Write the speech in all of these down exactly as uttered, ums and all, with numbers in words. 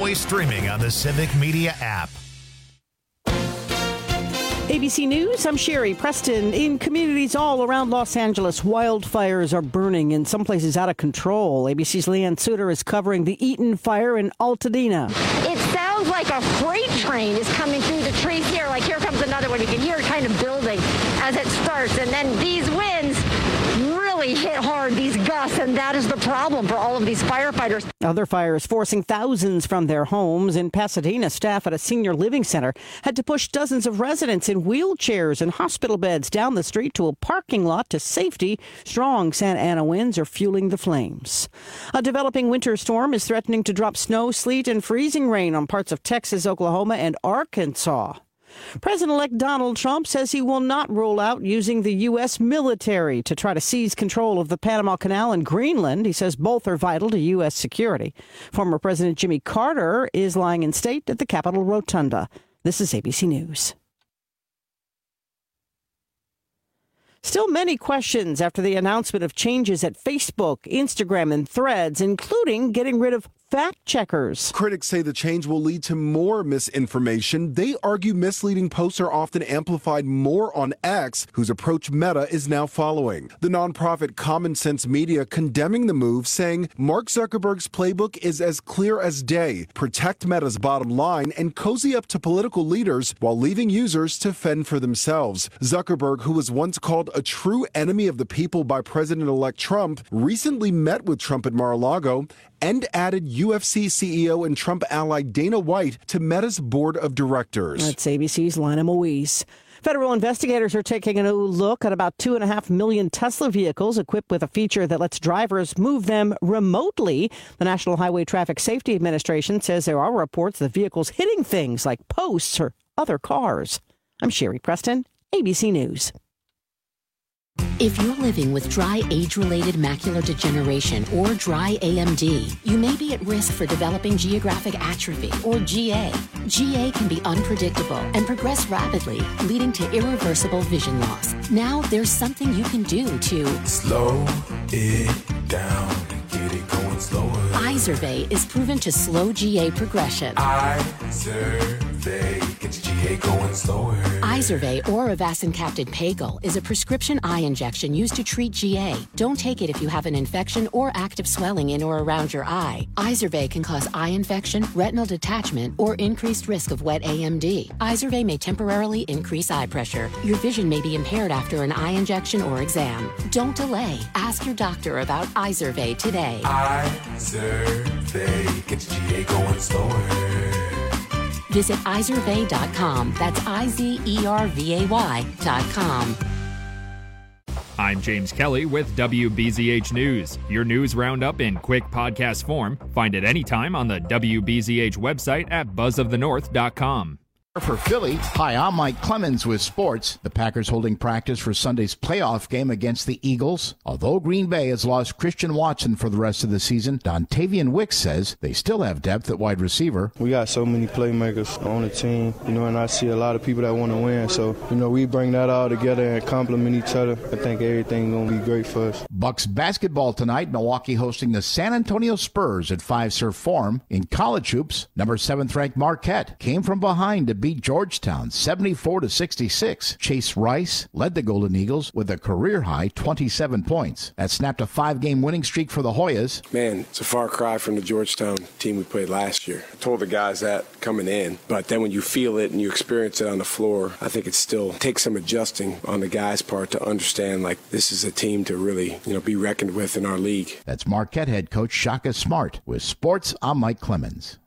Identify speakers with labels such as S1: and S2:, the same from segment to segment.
S1: always streaming on the Civic Media app.
S2: A B C News, I'm Sherry Preston. In communities all around Los Angeles, wildfires are burning, in some places out of control. A B C's Leanne Suter is covering the Eaton fire in Altadena.
S3: It sounds like a freight train is coming through the trees here. Like, here comes another one. You can hear it kind of building as it starts. And then these winds really hit hard, these gusts, and that is the problem for all of these firefighters.
S2: Other fires forcing thousands from their homes. In Pasadena, staff at a senior living center had to push dozens of residents in wheelchairs and hospital beds down the street to a parking lot to safety. Strong Santa Ana winds are fueling the flames. A developing winter storm is threatening to drop snow, sleet, and freezing rain on parts of Texas, Oklahoma, and Arkansas. President-elect Donald Trump says he will not rule out using the U S military to try to seize control of the Panama Canal and Greenland. He says both are vital to U S security. Former President Jimmy Carter is lying in state at the Capitol Rotunda. This is A B C News. Still many questions after the announcement of changes at Facebook, Instagram, and Threads, including getting rid of fact checkers.
S4: Critics say the change will lead to more misinformation. They argue misleading posts are often amplified more on X, whose approach Meta is now following. The nonprofit Common Sense Media condemning the move, saying Mark Zuckerberg's playbook is as clear as day. Protect Meta's bottom line and cozy up to political leaders while leaving users to fend for themselves. Zuckerberg, who was once called a true enemy of the people by President-elect Trump, recently met with Trump at Mar-a-Lago and added U F C C E O and Trump ally Dana White to Meta's board of directors.
S2: That's A B C's Lana Moise. Federal investigators are taking a new look at about two and a half million Tesla vehicles equipped with a feature that lets drivers move them remotely. The National Highway Traffic Safety Administration says there are reports of vehicles hitting things like posts or other cars. I'm Sherry Preston, A B C News.
S5: If you're living with dry age-related macular degeneration or dry A M D, you may be at risk for developing geographic atrophy or G A. G A can be unpredictable and progress rapidly, leading to irreversible vision loss. Now there's something you can do to
S6: slow it down and get it going slower.
S5: Izervay is proven to slow G A progression.
S6: Izervay gets G A going slower.
S5: Izervay or avacincaptad pagel is a prescription eye injection used to treat G A. Don't take it if you have an infection or active swelling in or around your eye. Izervay can cause eye infection, retinal detachment, or increased risk of wet A M D. Izervay may temporarily increase eye pressure. Your vision may be impaired after an eye injection or exam. Don't delay. Ask your doctor about Izervay today.
S6: Izervay gets G A going slower.
S5: Visit izervay dot com. That's I Z E R V A Y dot com.
S7: I'm James Kelly with W B Z H News. Your news roundup in quick podcast form. Find it anytime on the W B Z H website at buzz of the north dot com.
S8: For Philly, hi, I'm Mike Clemens with sports. The Packers holding practice for Sunday's playoff game against the Eagles. Although Green Bay has lost Christian Watson for the rest of the season, Dontavian Wicks says they still have depth at wide receiver.
S9: We got so many playmakers on the team, you know, and I see a lot of people that want to win. So, you know, we bring that all together and complement each other. I think everything's going to be great for us.
S8: Bucks basketball tonight, Milwaukee hosting the San Antonio Spurs at Fiserv Forum. In college hoops, number seventh ranked Marquette came from behind to beat Georgetown seventy-four to sixty-six. Chase Rice led the Golden Eagles with a career-high twenty-seven points. That snapped a five-game winning streak for the Hoyas.
S10: Man, it's a far cry from the Georgetown team we played last year. I told the guys that coming in, but then when you feel it and you experience it on the floor, I think it still takes some adjusting on the guys' part to understand, like, this is a team to really, you know, be reckoned with in our league.
S8: That's Marquette head coach Shaka Smart. With sports, I'm Mike Clemens.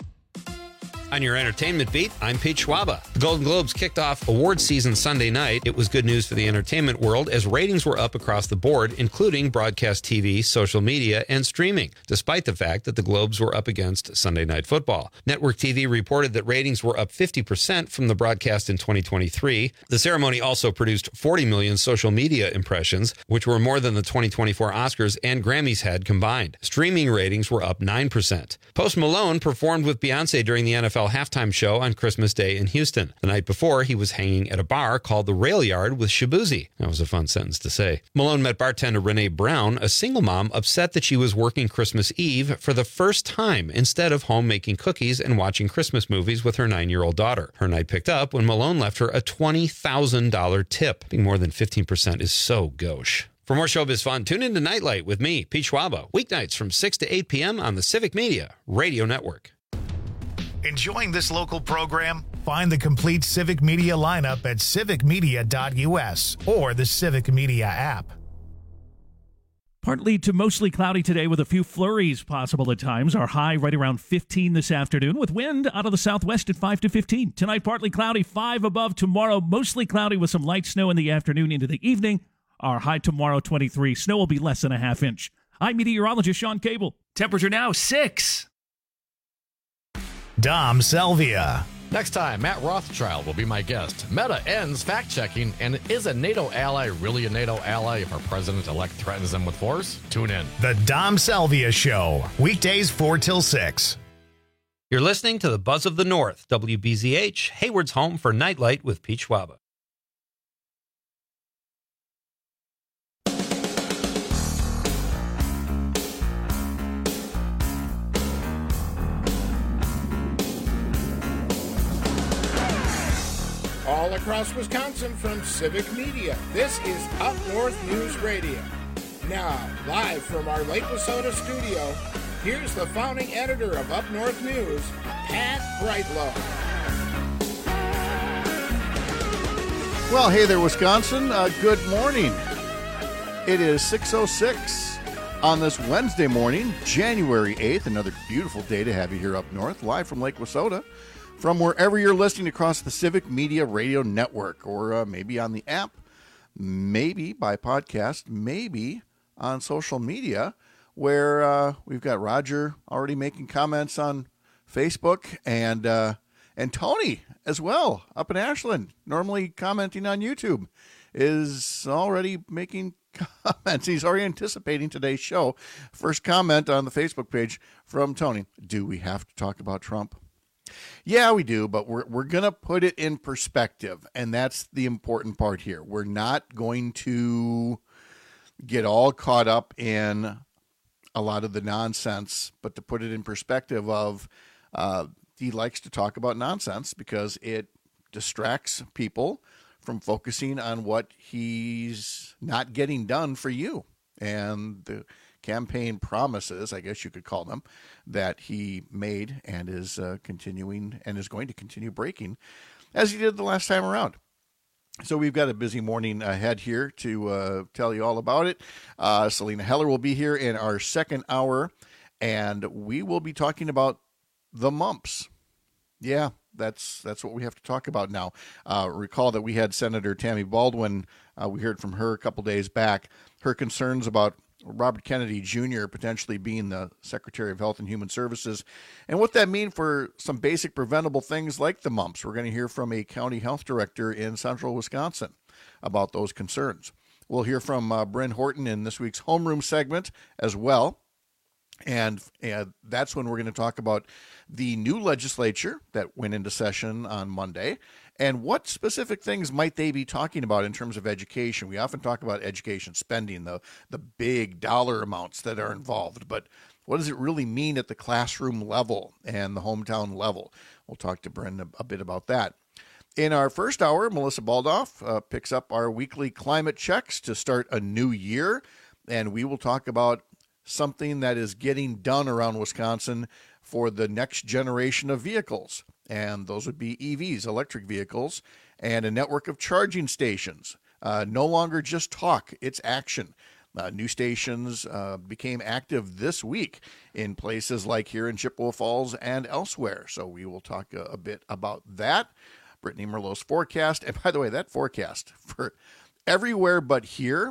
S11: On your entertainment beat, I'm Pete Schwaba. The Golden Globes kicked off award season Sunday night. It was good news for the entertainment world as ratings were up across the board, including broadcast T V, social media, and streaming, despite the fact that the Globes were up against Sunday Night Football. Network T V reported that ratings were up fifty percent from the broadcast in twenty twenty-three. The ceremony also produced forty million social media impressions, which were more than the twenty twenty-four Oscars and Grammys had combined. Streaming ratings were up nine percent. Post Malone performed with Beyonce during the N F L L halftime show on Christmas Day in Houston. The night before, he was hanging at a bar called the Rail Yard with Shabuzi. That was a fun sentence to say. Malone met bartender Renee Brown, a single mom upset that she was working Christmas Eve for the first time instead of home making cookies and watching Christmas movies with her nine-year-old daughter. Her night picked up when Malone left her a twenty thousand dollars tip. Being more than fifteen percent is so gauche. For more showbiz fun, tune in to Nightlight with me, Pete Schwaba, weeknights from six to eight p.m. on the Civic Media Radio Network.
S1: Enjoying this local program? Find the complete Civic Media lineup at civic media dot u s or the Civic Media app.
S12: Partly to mostly cloudy today with a few flurries possible at times. Our high right around fifteen this afternoon with wind out of the southwest at five to fifteen. Tonight, partly cloudy, five above. Tomorrow, mostly cloudy with some light snow in the afternoon into the evening. Our high tomorrow, twenty-three. Snow will be less than a half inch. I'm meteorologist Sean Cable. Temperature now, six.
S1: Dom Salvia.
S13: Next time, Matt Rothschild will be my guest. Meta ends fact-checking, and is a NATO ally really a NATO ally if our president-elect threatens them with force? Tune in.
S1: The Dom Salvia Show, weekdays four till six.
S11: You're listening to the Buzz of the North, W B Z H, Hayward's home for Nightlight with Pete Schwaba.
S14: All across Wisconsin from Civic Media, this is Up North News Radio. Now, live from our Lake Wissota studio, here's the founding editor of Up North News, Pat Brightlow.
S8: Well, hey there, Wisconsin. Uh, good morning. It is six oh six on this Wednesday morning, January eighth. Another beautiful day to have you here up north, live from Lake Wissota. From wherever you're listening across the Civic Media Radio Network, or uh, maybe on the app, maybe by podcast, maybe on social media, where uh, we've got Roger already making comments on Facebook, and uh, and Tony as well up in Ashland, normally commenting on YouTube, is already making comments. He's already anticipating today's show. First comment on the Facebook page from Tony: do we have to talk about Trump? Yeah, we do, but we're we're going to put it in perspective, and that's the important part here. We're not going to get all caught up in a lot of the nonsense, but to put it in perspective of uh, he likes to talk about nonsense because it distracts people from focusing on what he's not getting done for you. And the campaign promises, I guess you could call them, that he made and is uh, continuing and is going to continue breaking as he did the last time around. So we've got a busy morning ahead here to uh, tell you all about it. Uh, Selena Heller will be here in our second hour, and we will be talking about the mumps. Yeah, that's that's what we have to talk about now. Uh, recall that we had Senator Tammy Baldwin. Uh, we heard from her a couple days back. Her concerns about Robert Kennedy Junior potentially being the Secretary of Health and Human Services, and what that means for some basic preventable things like the mumps. We're going to hear from a county health director in central Wisconsin about those concerns. We'll hear from uh, Bryn Horton in this week's homeroom segment as well. And, and that's when we're going to talk about the new legislature that went into session on Monday and what specific things might they be talking about in terms of education. We often talk about education spending, the, the big dollar amounts that are involved, but what does it really mean at the classroom level and the hometown level? We'll talk to Bryn a, a bit about that. In our first hour, Melissa Baldoff uh, picks up our weekly climate checks to start a new year, and we will talk about something that is getting done around Wisconsin for the next generation of vehicles. And those would be E Vs, electric vehicles, and a network of charging stations. Uh, no longer just talk, it's action. Uh, new stations uh, became active this week in places like here in Chippewa Falls and elsewhere. So we will talk a, a bit about that. Brittany Merlot's forecast. And by the way, that forecast for everywhere but here,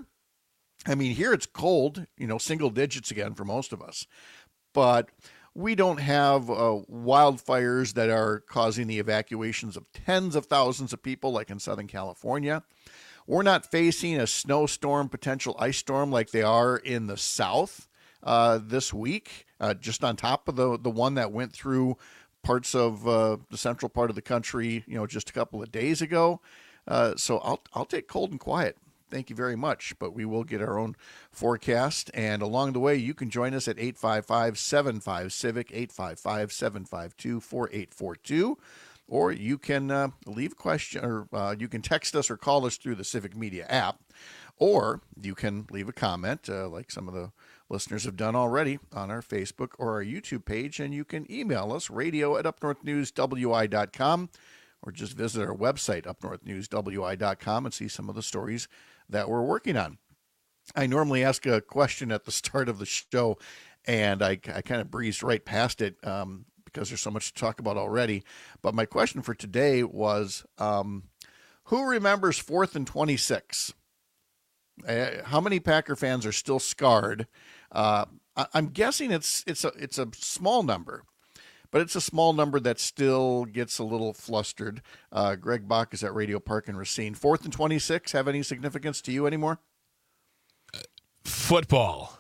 S8: I mean, here it's cold, you know, single digits again for most of us. But we don't have uh, wildfires that are causing the evacuations of tens of thousands of people like in Southern California. We're not facing a snowstorm, potential ice storm like they are in the South uh, this week, uh, just on top of the, the one that went through parts of uh, the central part of the country, you know, just a couple of days ago. Uh, so I'll I'll take cold and quiet. Thank you very much. But we will get our own forecast. And along the way, you can join us at eight five five, seven five, CIVIC, eight five five, seven five two, four eight four two. Or you can uh, leave a question, or uh, you can text us or call us through the Civic Media app. Or you can leave a comment, uh, like some of the listeners have done already, on our Facebook or our YouTube page. And you can email us, radio at up north news w i dot com, or just visit our website, up north news w i dot com, and see some of the stories that we're working on. I normally ask a question at the start of the show, and I, I kind of breezed right past it um, because there's so much to talk about already. But my question for today was, um, who remembers fourth and twenty-six? Uh, how many Packer fans are still scarred? Uh, I, I'm guessing it's it's a it's a small number, but it's a small number that still gets a little flustered. Uh, Greg Bach is at Radio Park in Racine. Fourth and twenty-six have any significance to you anymore?
S15: Uh, football.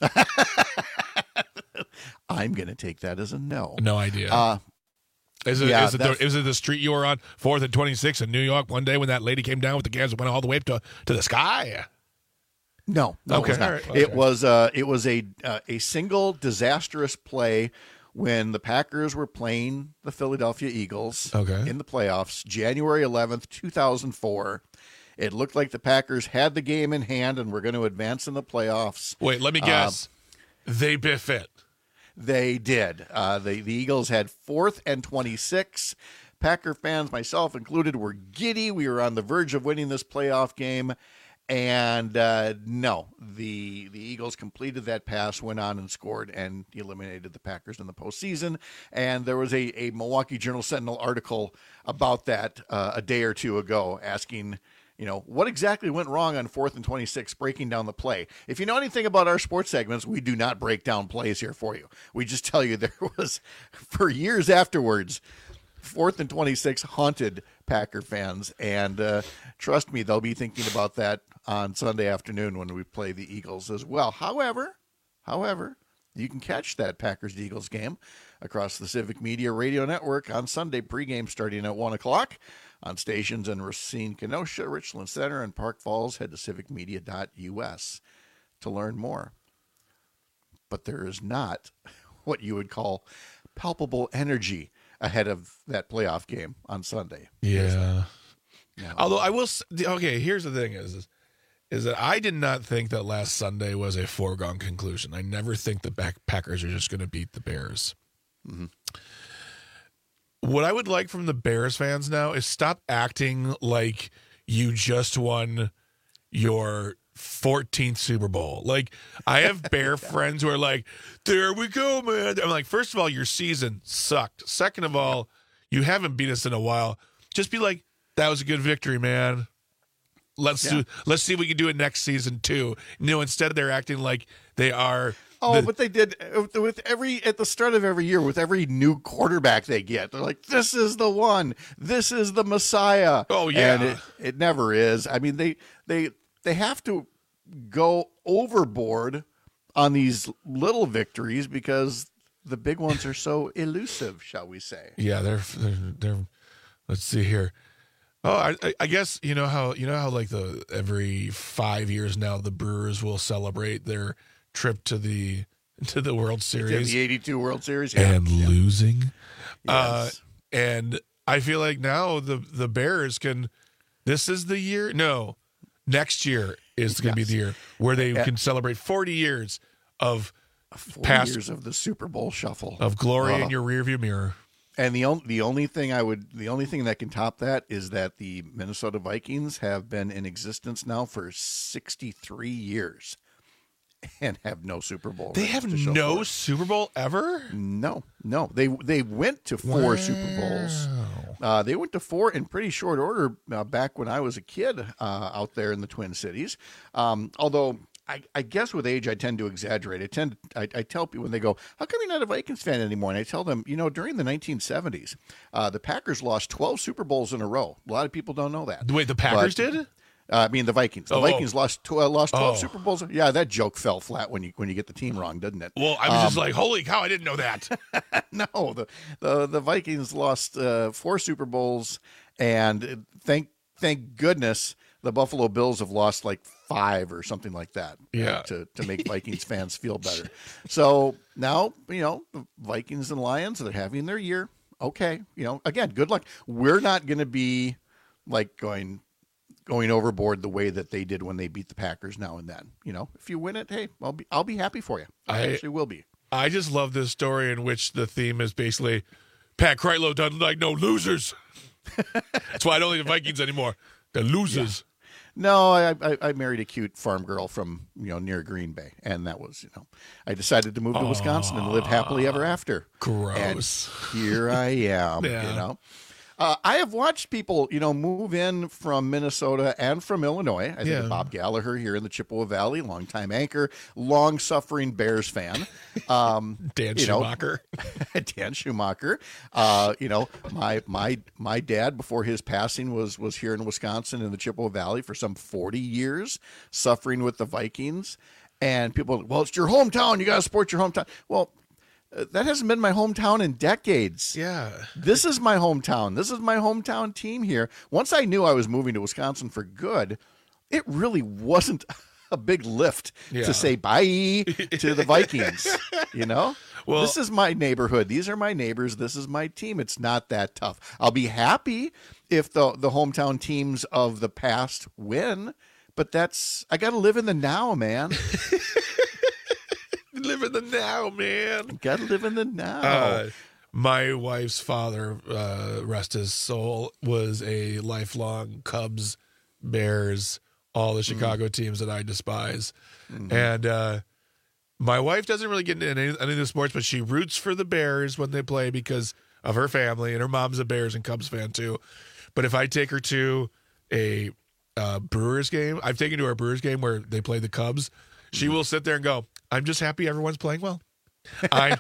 S8: I'm going to take that as a no.
S15: No idea.
S8: Uh,
S15: is it,
S8: yeah,
S15: is, it the, is it the street you were on, fourth and twenty-six in New York one day when that lady came down with the cans and went all the way up to, to the sky?
S8: No, no,
S15: okay.
S8: it was not.
S15: Right. Okay.
S8: It was, uh, it was a, uh, a single disastrous play when the Packers were playing the Philadelphia Eagles
S15: okay.
S8: in the playoffs, January eleventh, two thousand four. It looked like the Packers had the game in hand and were going to advance in the playoffs.
S15: Wait, let me guess. Uh, they biff it.
S8: They did. Uh, the, the Eagles had fourth and twenty-six. Packer fans, myself included, were giddy. We were on the verge of winning this playoff game. And uh, no, the the Eagles completed that pass, went on and scored, and eliminated the Packers in the postseason. And there was a, a Milwaukee Journal-Sentinel article about that uh, a day or two ago, asking, you know, what exactly went wrong on fourth and twenty-six, breaking down the play. If you know anything about our sports segments, we do not break down plays here for you. We just tell you there was, for years afterwards, fourth and twenty-six haunted Packer fans. And uh, trust me, they'll be thinking about that on Sunday afternoon when we play the Eagles as well. However, however, you can catch that Packers-Eagles game across the Civic Media Radio Network on Sunday pregame starting at one o'clock on stations in Racine, Kenosha, Richland Center, and Park Falls. Head to civic media dot u s to learn more. But there is not what you would call palpable energy ahead of that playoff game on Sunday.
S15: Yeah.
S8: No.
S15: Although I will, okay, here's the thing is, is, is that I did not think that last Sunday was a foregone conclusion. I never think the back Packers are just going to beat the Bears.
S8: Mm-hmm.
S15: What I would like from the Bears fans now is stop acting like you just won your fourteenth Super Bowl. Like, I have Bear friends who are like, there we go, man. I'm like, first of all, your season sucked. Second of all, you haven't beat us in a while. Just be like, that was a good victory, man. Let's yeah. do. Let's see if we can do it next season too. You know, instead they're acting like they are.
S8: Oh,
S15: the,
S8: but they did with every at the start of every year with every new quarterback they get. They're like, this is the one. This is the Messiah.
S15: Oh yeah,
S8: and it, it never is. I mean, they they they have to go overboard on these little victories because the big ones are so elusive, shall we say?
S15: Yeah, they're they're. they're let's see here. Oh, I, I guess you know how you know how like the every five years now the Brewers will celebrate their trip to the to the World Series,
S8: the eighty-two World Series, yeah.
S15: and yeah. losing.
S8: Yes.
S15: Uh, and I feel like now the the Bears can. This is the year. No, next year is going to yes. be the year where they yeah. can celebrate forty years of
S8: forty
S15: past
S8: years of the Super Bowl shuffle
S15: of glory
S8: uh,
S15: in your rearview mirror.
S8: And the only the only thing I would the only thing that can top that is that the Minnesota Vikings have been in existence now for sixty-three years and have no Super Bowl.
S15: They have no Super Bowl ever?
S8: No, no. They they went to four wow. Super Bowls. Uh, they went to four in pretty short order uh, back when I was a kid uh, out there in the Twin Cities. Um, although. I, I guess with age, I tend to exaggerate. I tend, I, I tell people when they go, "How come you're not a Vikings fan anymore?" And I tell them, you know, during the nineteen seventies, uh, the Packers lost twelve Super Bowls in a row. A lot of people don't know that.
S15: Wait, the Packers
S8: but,
S15: did?
S8: Uh, I mean, the Vikings. The
S15: Oh,
S8: Vikings
S15: oh.
S8: lost tw- uh, lost twelve
S15: Oh.
S8: Super Bowls. Yeah, that joke fell flat when you when you get the team wrong, doesn't it?
S15: Well, I was just
S8: Um,
S15: like, holy cow, I didn't know that.
S8: no, the, the the Vikings lost uh, four Super Bowls, and thank thank goodness the Buffalo Bills have lost like five or something like that.
S15: Yeah.
S8: uh, to to make Vikings fans feel better. So now you know the Vikings and Lions, they're having their year. Okay, you know, again, good luck. We're not going to be like going going overboard the way that they did when they beat the Packers now and then. You know, if you win it, hey, I'll be I'll be happy for you. I,
S15: I-
S8: actually will be.
S15: I just love this story in which the theme is basically Pat Kreitlow doesn't like no losers. That's why I don't like the Vikings anymore. They're losers.
S8: No, I, I I married a cute farm girl from you know near Green Bay, and that was you know I decided to move to Wisconsin and live happily ever after.
S15: Gross.
S8: And here I am.
S15: Yeah.
S8: You know, uh, I have watched people you know move in from Minnesota and from Illinois. I think
S15: Yeah.
S8: of Bob Gallagher here in the Chippewa Valley, longtime anchor, long suffering Bears fan. Um,
S15: Dan
S8: you know,
S15: Schumacher.
S8: Dan Schumacher. Uh, you know, my my my dad before his passing was was here in Wisconsin in the Chippewa Valley for some forty years, suffering with the Vikings. And people, well, it's your hometown. You got to support your hometown. Well, uh, that hasn't been my hometown in decades.
S15: Yeah.
S8: This is my hometown. This is my hometown team here. Once I knew I was moving to Wisconsin for good, it really wasn't a big lift
S15: Yeah.
S8: to say bye to the Vikings. You know,
S15: Well-
S8: this is my neighborhood. These are my neighbors. This is my team. It's not that tough. I'll be happy if the the hometown teams of the past win, but that's I got to live in the now, man.
S15: Live in the now, man.
S8: Got to live in the now.
S15: Uh, my wife's father, uh, rest his soul, was a lifelong Cubs, Bears, all the Chicago teams that I despise.
S8: Mhm.
S15: And uh, my wife doesn't really get into any, any of the sports, but she roots for the Bears when they play because of her family, and her mom's a Bears and Cubs fan too. But if I take her to a uh, Brewers game, I've taken her to a Brewers game where they play the Cubs, she will sit there and go, I'm just happy everyone's playing well. I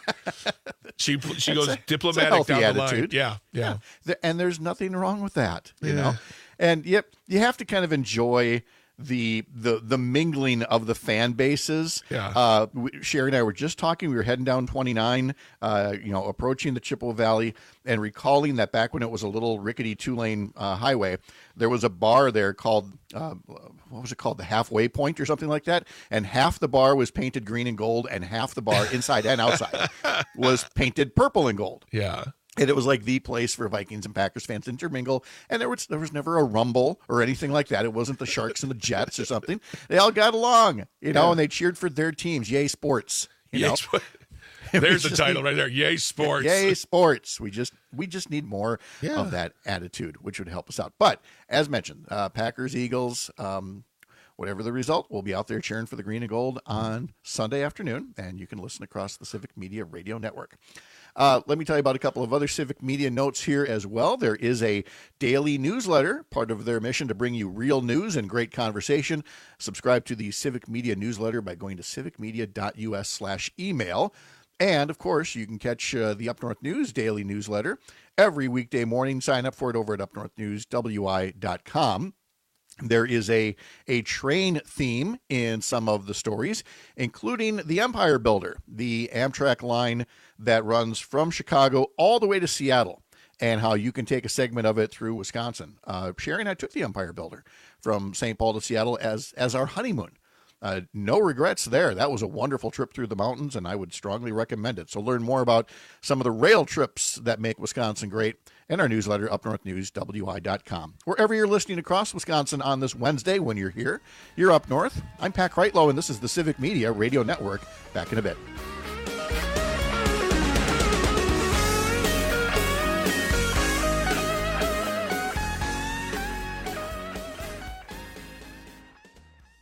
S15: she she
S8: That's
S15: goes
S8: a- it's a
S15: diplomatic
S8: healthy
S15: down the line.
S8: attitude.
S15: Yeah, yeah.
S8: Th- And there's nothing wrong with that, you
S15: Yeah.
S8: know. And yep, you have to kind of enjoy the the the mingling of the fan bases.
S15: Yeah.
S8: Uh, we, Sherry and I were just talking. We were heading down twenty-nine, uh, you know, approaching the Chippewa Valley, and recalling that back when it was a little rickety two-lane uh, highway, there was a bar there called uh, what was it called, the Halfway Point or something like that. And half the bar was painted green and gold, and half the bar inside and outside was painted purple and gold.
S15: Yeah.
S8: And it was like the place for Vikings and Packers fans to intermingle. And there was there was never a rumble or anything like that. It wasn't the Sharks and the Jets or something. They all got along, you know,
S15: Yeah.
S8: and they cheered for their teams. Yay, sports! You
S15: Yay,
S8: know?
S15: Sport-
S8: We
S15: There's the
S8: just
S15: title
S8: need-
S15: right there. Yay, sports.
S8: Yay, sports! We just we just need more
S15: Yeah.
S8: of that attitude, which would help us out. But as mentioned, uh, Packers, Eagles. Um, Whatever the result, we'll be out there cheering for the green and gold on Sunday afternoon, and you can listen across the Civic Media Radio Network. Uh, let me tell you about a couple of other Civic Media notes here as well. There is a daily newsletter, part of their mission to bring you real news and great conversation. Subscribe to the Civic Media newsletter by going to civicmedia.us slash email. And, of course, you can catch uh, the Up North News daily newsletter every weekday morning. Sign up for it over at up north news w i dot com. There is a, a train theme in some of the stories, including the Empire Builder, the Amtrak line that runs from Chicago all the way to Seattle, and how you can take a segment of it through Wisconsin. Uh, Sherry and I took the Empire Builder from Saint Paul to Seattle as, as our honeymoon. Uh, no regrets there. That was a wonderful trip through the mountains, and I would strongly recommend it. So learn more about some of the rail trips that make Wisconsin great in our newsletter, up north news w i dot com. Wherever you're listening across Wisconsin on this Wednesday when you're here, you're up north. I'm Pat Kreitlow, and this is the Civic Media Radio Network. Back in a bit.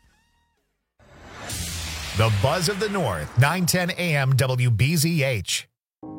S1: The Buzz of the North, nine ten a m W B Z H.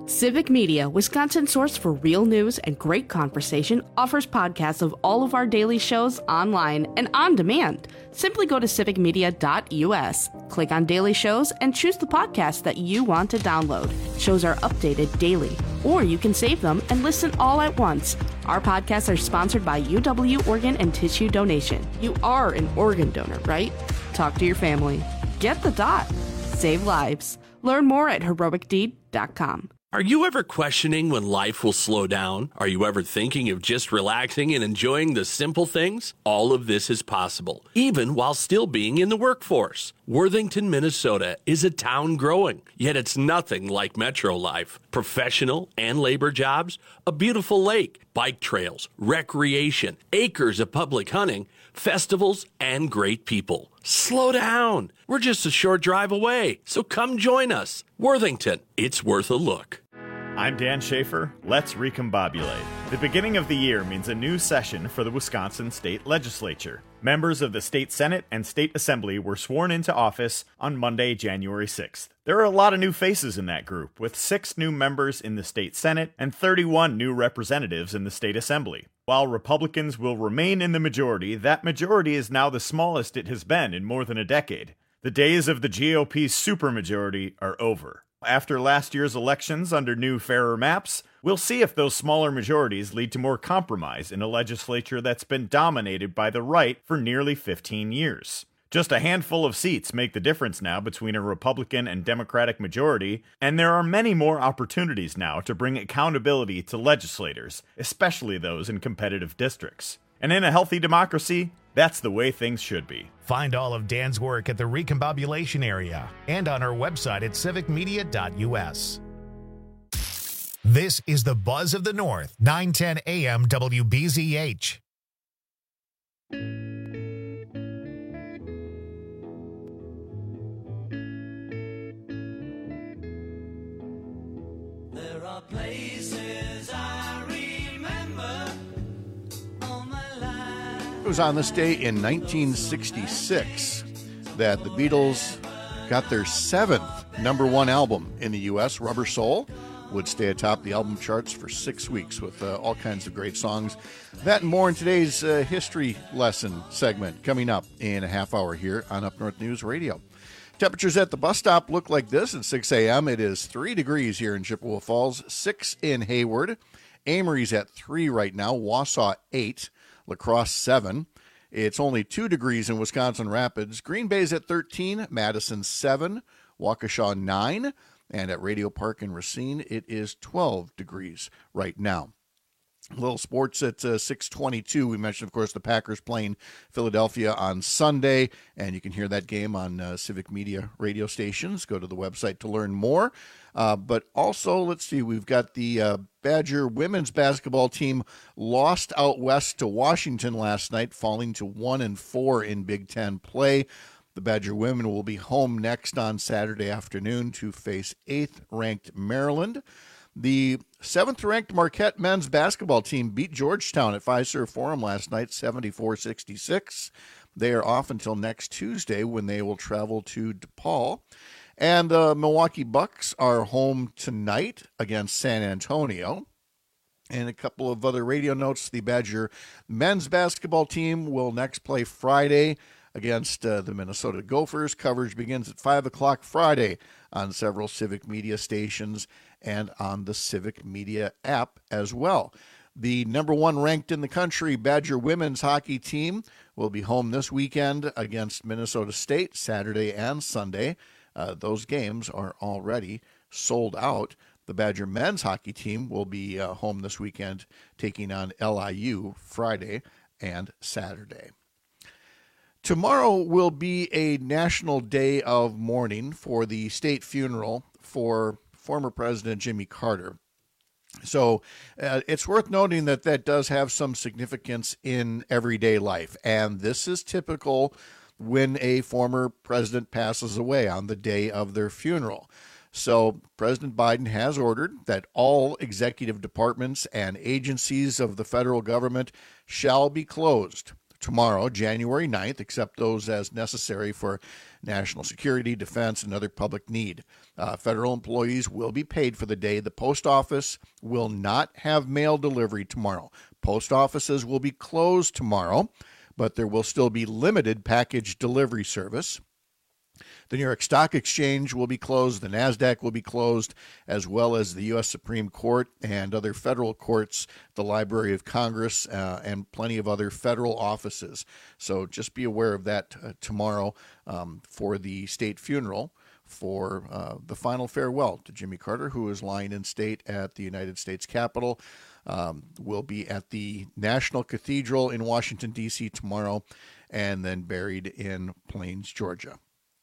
S16: Civic Media, Wisconsin's source for real news and great conversation, offers podcasts of all of our daily shows online and on demand. Simply go to civic media dot u s, click on Daily Shows, and choose the podcast that you want to download. Shows are updated daily, or you can save them and listen all at once. Our podcasts are sponsored by U W Organ and Tissue Donation. You are an organ donor, right? Talk to your family. Get the dot. Save lives. Learn more at heroic deed dot com.
S17: Are you ever questioning when life will slow down? Are you ever thinking of just relaxing and enjoying the simple things? All of this is possible, even while still being in the workforce. Worthington, Minnesota is a town growing, yet it's nothing like metro life. Professional and labor jobs, a beautiful lake, bike trails, recreation, acres of public hunting, festivals, and great people. Slow down. We're just a short drive away, so come join us. Worthington, it's worth a look.
S18: I'm Dan Schaefer. Let's recombobulate. The beginning of the year means a new session for the Wisconsin State Legislature. Members of the State Senate and State Assembly were sworn into office on Monday, January sixth. There are a lot of new faces in that group, with six new members in the State Senate and thirty-one new representatives in the State Assembly. While Republicans will remain in the majority, that majority is now the smallest it has been in more than a decade. The days of the G O P's supermajority are over. After last year's elections under new, fairer maps, we'll see if those smaller majorities lead to more compromise in a legislature that's been dominated by the right for nearly fifteen years. Just a handful of seats make the difference now between a Republican and Democratic majority, and there are many more opportunities now to bring accountability to legislators, especially those in competitive districts. And in a healthy democracy, that's the way things should be.
S1: Find all of Dan's work at the Recombobulation Area and on our website at civic media dot u s. This is the Buzz of the North, nine ten a m W B Z H.
S19: There are places I remember all my life.
S8: It was on this day in nineteen sixty-six that the Beatles got their seventh number one album in the U S Rubber Soul would stay atop the album charts for six weeks with uh, all kinds of great songs. That and more in today's uh, history lesson segment coming up in a half hour here on Up North News Radio. Temperatures at the bus stop look like this at six a m It is three degrees here in Chippewa Falls, six in Hayward. Amory's at three right now, Wausau eight, La Crosse seven. It's only two degrees in Wisconsin Rapids. Green Bay's at thirteen, Madison seven, Waukesha nine, and at Radio Park in Racine, it is twelve degrees right now. A little sports at uh, six twenty-two. We mentioned, of course, the Packers playing Philadelphia on Sunday, and you can hear that game on uh, Civic Media radio stations. Go to the website to learn more. Uh, but also, let's see, we've got the uh, Badger women's basketball team lost out west to Washington last night, falling to one and four in Big Ten play. The Badger women will be home next on Saturday afternoon to face eighth-ranked Maryland. The seventh-ranked Marquette men's basketball team beat Georgetown at Fiserv Forum last night, seventy-four sixty-six. They are off until next Tuesday when they will travel to DePaul. And the Milwaukee Bucks are home tonight against San Antonio. And a couple of other radio notes. The Badger men's basketball team will next play Friday against uh, the Minnesota Gophers. Coverage begins at five o'clock Friday on several Civic Media stations and on the Civic Media app as well. The number one ranked in the country Badger women's hockey team will be home this weekend against Minnesota State, Saturday and Sunday. Uh, those games are already sold out. The Badger men's hockey team will be uh, home this weekend, taking on L I U Friday and Saturday. Tomorrow will be a national day of mourning for the state funeral for former President Jimmy Carter. So uh, it's worth noting that that does have some significance in everyday life, and this is typical when a former president passes away on the day of their funeral. So President Biden has ordered that all executive departments and agencies of the federal government shall be closed tomorrow, January ninth, except those as necessary for national security, defense, and other public need. Uh, federal employees will be paid for the day. The post office will not have mail delivery tomorrow. Post offices will be closed tomorrow, but there will still be limited package delivery service. The New York Stock Exchange will be closed. The NASDAQ will be closed, as well as the U S Supreme Court and other federal courts, the Library of Congress, uh, and plenty of other federal offices. So just be aware of that uh, tomorrow um, for the state funeral for uh, the final farewell to Jimmy Carter, who is lying in state at the United States Capitol. Um, will be at the National Cathedral in Washington, D C tomorrow, and then buried in Plains, Georgia.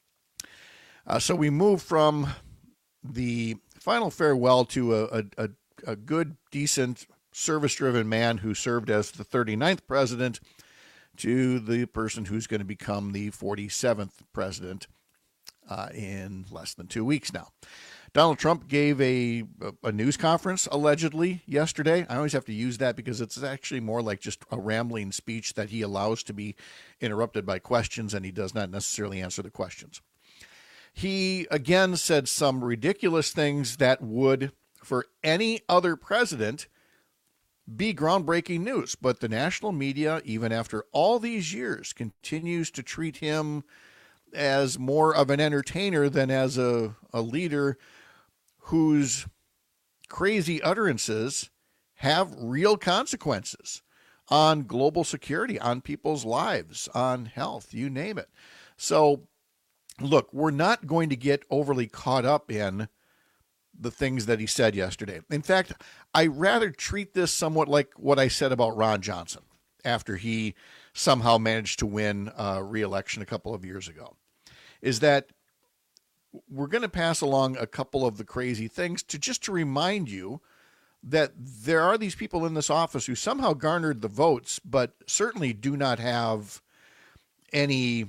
S8: Uh, so we move from the final farewell to a, a, a good, decent, service-driven man who served as the thirty-ninth president to the person who's going to become the forty-seventh president uh, in less than two weeks now. Donald Trump gave a, a news conference, allegedly, yesterday. I always have to use that because it's actually more like just a rambling speech that he allows to be interrupted by questions, and he does not necessarily answer the questions. He, again, said some ridiculous things that would, for any other president, be groundbreaking news. But the national media, even after all these years, continues to treat him as more of an entertainer than as a, a leader whose crazy utterances have real consequences on global security, on people's lives, on health, you name it. So, look, we're not going to get overly caught up in the things that he said yesterday. In fact, I rather treat this somewhat like what I said about Ron Johnson after he somehow managed to win uh, re-election a couple of years ago, is that we're going to pass along a couple of the crazy things to just to remind you that there are these people in this office who somehow garnered the votes, but certainly do not have any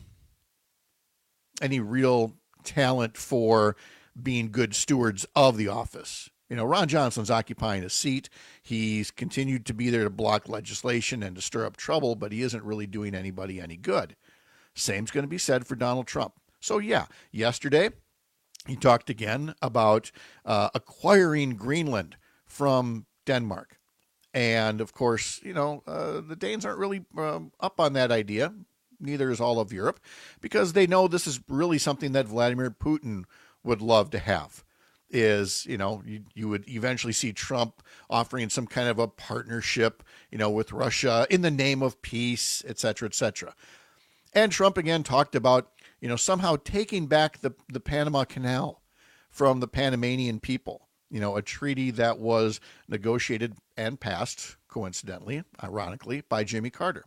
S8: any real talent for being good stewards of the office. You know, Ron Johnson's occupying a seat. He's continued to be there to block legislation and to stir up trouble, but he isn't really doing anybody any good. Same's going to be said for Donald Trump. So, yeah, yesterday he talked again about uh, acquiring Greenland from Denmark. And, of course, you know, uh, the Danes aren't really um, up on that idea. Neither is all of Europe, because they know this is really something that Vladimir Putin would love to have. Is, you know, you, you would eventually see Trump offering some kind of a partnership, you know, with Russia in the name of peace, et cetera, et cetera. And Trump again talked about, you know, somehow taking back the, the Panama Canal from the Panamanian people, you know, a treaty that was negotiated and passed, coincidentally, ironically, by Jimmy Carter,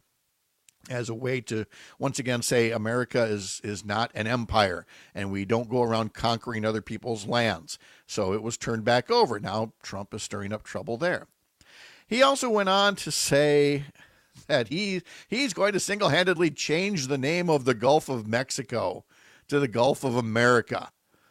S8: as a way to once again say America is is not an empire and we don't go around conquering other people's lands. So it was turned back over. Now Trump is stirring up trouble there. He also went on to say that he he's going to single-handedly change the name of the Gulf of Mexico to the Gulf of America.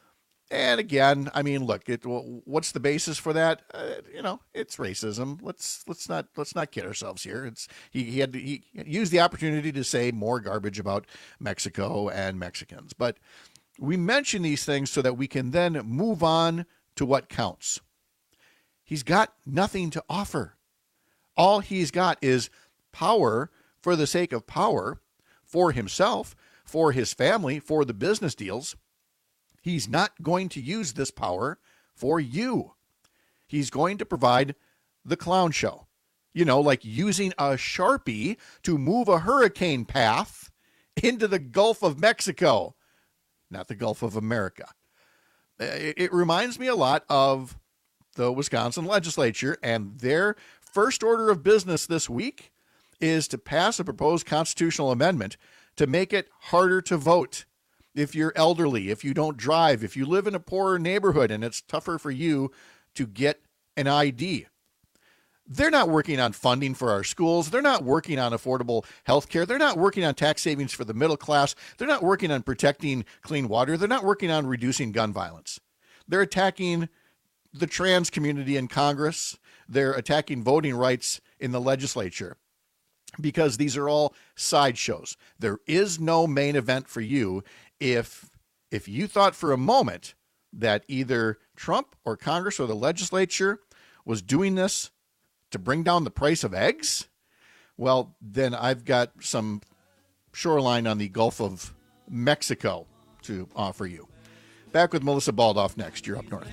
S8: And again, I mean, look, it, what's the basis for that? Uh, you know, it's racism. Let's let's not let's not kid ourselves here. It's he, he had to, he used the opportunity to say more garbage about Mexico and Mexicans. But we mention these things so that we can then move on to what counts. He's got nothing to offer. All he's got is power for the sake of power, for himself, for his family, for the business deals. He's not going to use this power for you. He's going to provide the clown show. You know, like using a Sharpie to move a hurricane path into the Gulf of Mexico, not the Gulf of America. It, it reminds me a lot of the Wisconsin legislature, and their first order of business this week is to pass a proposed constitutional amendment to make it harder to vote. If you're elderly, if you don't drive, if you live in a poorer neighborhood and it's tougher for you to get an I D. They're not working on funding for our schools. They're not working on affordable health care. They're not working on tax savings for the middle class. They're not working on protecting clean water. They're not working on reducing gun violence. They're attacking the trans community in Congress. They're attacking voting rights in the legislature. because these are all sideshows. There is no main event for you. If if you thought for a moment that either Trump or Congress or the legislature was doing this to bring down the price of eggs, well, then I've got some shoreline on the Gulf of Mexico to offer you. Back with Melissa Baldoff next. You're Up North.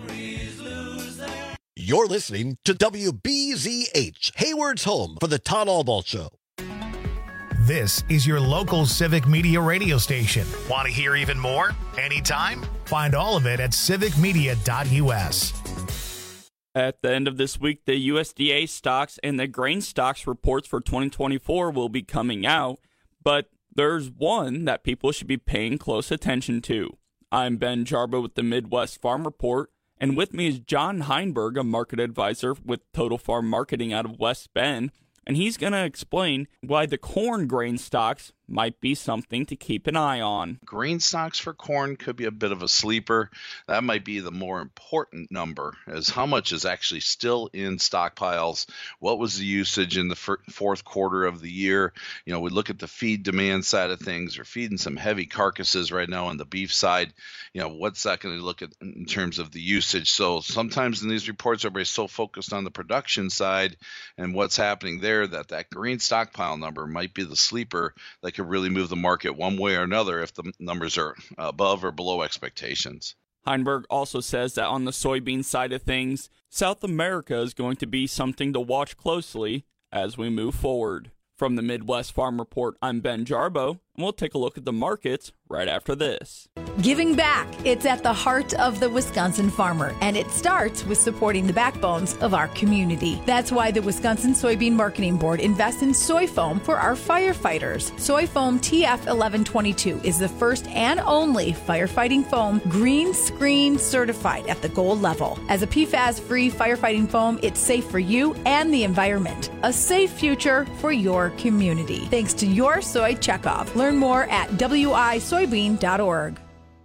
S20: You're listening to W B Z H, Hayward's home for the Todd Albaugh Show.
S1: This is your local Civic Media radio station. Want to hear even more? Anytime? Find all of it at civic media dot U S.
S21: At the end of this week, the U S D A stocks and the grain stocks reports for twenty twenty-four will be coming out, but there's one that people should be paying close attention to. I'm Ben Jarbo with the Midwest Farm Report, and with me is John Heinberg, a market advisor with Total Farm Marketing out of West Bend, and he's going to explain why the corn grain stocks might be something to keep an eye on.
S22: Grain stocks for corn could be a bit of a sleeper. That might be the more important number, as how much is actually still in stockpiles. What was the usage in the fir- fourth quarter of the year? You know, we look at the feed demand side of things. We're feeding some heavy carcasses right now on the beef side. You know, what's that going to look at in terms of the usage? So sometimes in these reports, everybody's so focused on the production side and what's happening there that that grain stockpile number might be the sleeper that could really move the market one way or another if the numbers are above or below expectations.
S21: Heinberg also says that on the soybean side of things, South America is going to be something to watch closely as we move forward. From the Midwest Farm Report, I'm Ben Jarbo, and we'll take a look at the markets right after this.
S23: Giving back. It's at the heart of the Wisconsin farmer, and it starts with supporting the backbones of our community. That's why the Wisconsin Soybean Marketing Board invests in soy foam for our firefighters. Soy foam T F eleven twenty-two is the first and only firefighting foam green screen certified at the gold level. As a P FAS-free firefighting foam, it's safe for you and the environment. A safe future for your community. Thanks to your soy checkoff. Learn more at w i soybean dot org.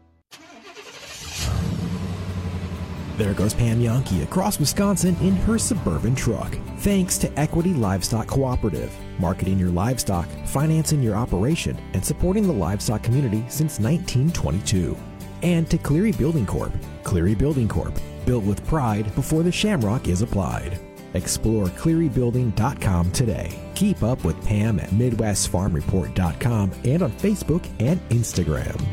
S24: There goes Pam Yankee across Wisconsin in her Suburban truck. Thanks to Equity Livestock Cooperative, marketing your livestock, financing your operation, and supporting the livestock community since nineteen twenty-two. And to Cleary Building Corp. Cleary Building Corp. Built with pride before the shamrock is applied. Explore cleary building dot com today. Keep up with Pam at midwest farm report dot com and on Facebook and Instagram.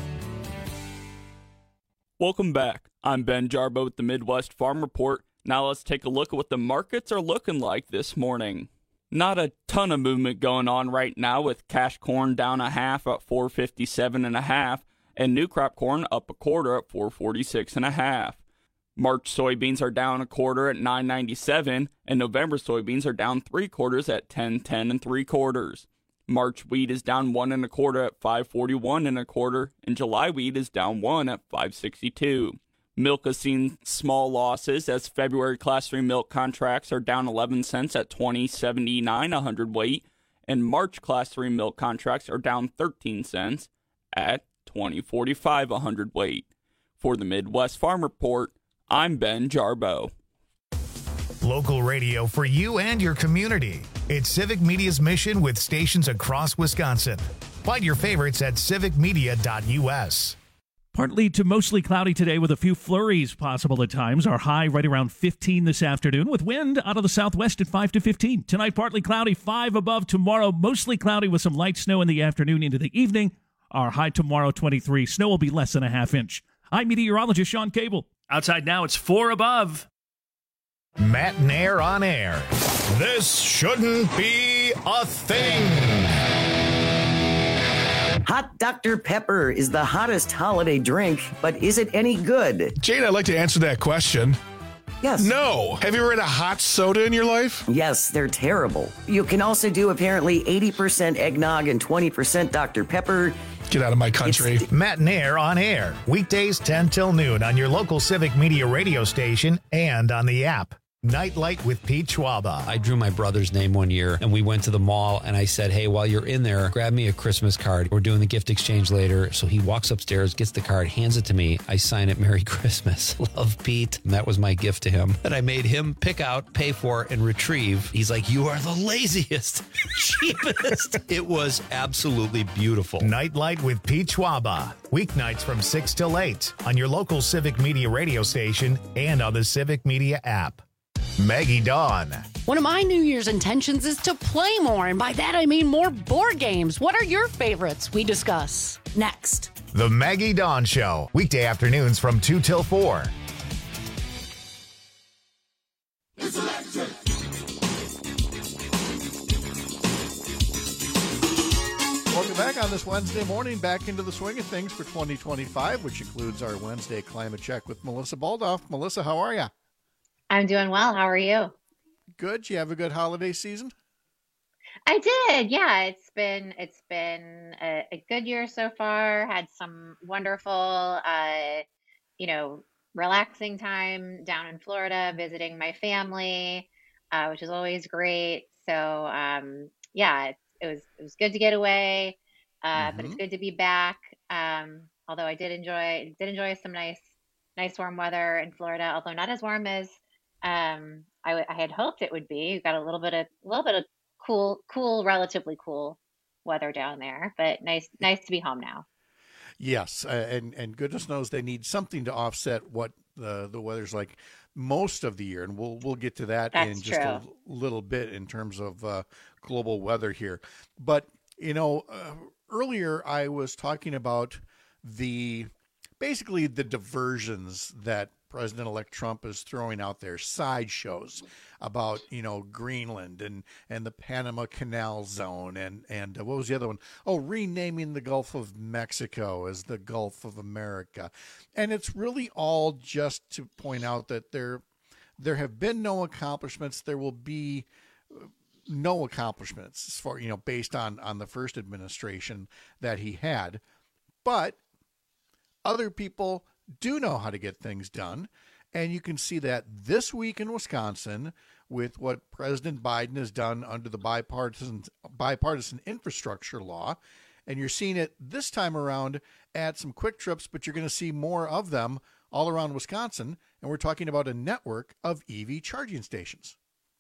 S21: Welcome back. I'm Ben Jarbo with the Midwest Farm Report. Now let's take a look at what the markets are looking like this morning. Not a ton of movement going on right now, with cash corn down a half at four fifty-seven and a half, and new crop corn up a quarter at four forty-six and a half. March soybeans are down a quarter at nine ninety-seven, and November soybeans are down three quarters at ten ten and three quarters. March wheat is down one and a quarter at five forty-one and a quarter, and July wheat is down one at five sixty-two. Milk has seen small losses as February Class three milk contracts are down eleven cents at twenty seventy-nine a hundredweight, and March Class three milk contracts are down thirteen cents at twenty forty-five a hundredweight. For the Midwest Farm Report, I'm Ben Jarbo.
S1: Local radio for you and your community. It's Civic Media's mission with stations across Wisconsin. Find your favorites at civic media dot U S.
S12: Partly to mostly cloudy today with a few flurries possible at times. Our high right around fifteen this afternoon with wind out of the southwest at five to fifteen. Tonight, partly cloudy, five above. Tomorrow, mostly cloudy with some light snow in the afternoon into the evening. Our high tomorrow, twenty-three. Snow will be less than a half inch. I'm meteorologist Sean Cable.
S25: Outside now, it's four above.
S1: Matt Nair on air. This shouldn't be a thing.
S26: Hot Doctor Pepper is the hottest holiday drink, but is it any good?
S15: Jane, I'd like to answer that question.
S26: Yes.
S15: No. Have you ever had a hot soda in your life?
S26: Yes, they're terrible. You can also do apparently eighty percent eggnog and twenty percent Doctor Pepper.
S15: Get out of my country.
S1: It's Matt Nair on air. Weekdays ten till noon on your local Civic Media radio station and on the app. Nightlight with Pete Schwaba.
S11: I drew my brother's name one year and we went to the mall and I said, hey, while you're in there, grab me a Christmas card. We're doing the gift exchange later. So he walks upstairs, gets the card, hands it to me. I sign it, Merry Christmas. Love, Pete. And that was my gift to him that I made him pick out, pay for, and retrieve. He's like, you are the laziest, cheapest. It was absolutely beautiful.
S1: Nightlight with Pete Schwaba. Weeknights from six till eight on your local Civic Media radio station and on the Civic Media app. Maggie Dawn.
S2: One of my New Year's intentions is to play more, and by that I mean more board games. What are your favorites? We discuss next.
S1: The Maggie Dawn Show, weekday afternoons from two till four.
S19: It's electric.
S3: Welcome back on this Wednesday morning, back into the swing of things for twenty twenty-five, which includes our Wednesday climate check with Melissa Baldoff. Melissa, how are you?
S4: I'm doing well. How are you?
S3: Good. You have a good holiday season?
S4: I did. Yeah, it's been it's been a, a good year so far. Had some wonderful, uh, you know, relaxing time down in Florida, visiting my family, uh, which is always great. So, um, yeah, it, it was it was good to get away, uh, mm-hmm. but it's good to be back. Um, although I did enjoy did enjoy some nice nice warm weather in Florida, although not as warm as um, I, w- I had hoped it would be. We've got a little bit of a little bit of cool, cool, relatively cool weather down there, but nice, nice to be home now.
S3: Yes, uh, and and goodness knows they need something to offset what the the weather's like most of the year, and we'll we'll get to that
S4: That's
S3: in just
S4: true.
S3: a little bit in terms of uh, global weather here. But you know, uh, earlier I was talking about the basically the diversions that President-elect Trump is throwing out there, sideshows about, you know, Greenland and, and the Panama Canal Zone and, and uh, what was the other one? Oh, renaming the Gulf of Mexico as the Gulf of America. And it's really all just to point out that there, there have been no accomplishments. There will be no accomplishments as far, you know, based on, on the first administration that he had. But other people do know how to get things done. And you can see that this week in Wisconsin with what President Biden has done under the bipartisan bipartisan infrastructure law. And you're seeing it this time around at some quick trips, but you're going to see more of them all around Wisconsin. And we're talking about a network of E V charging stations.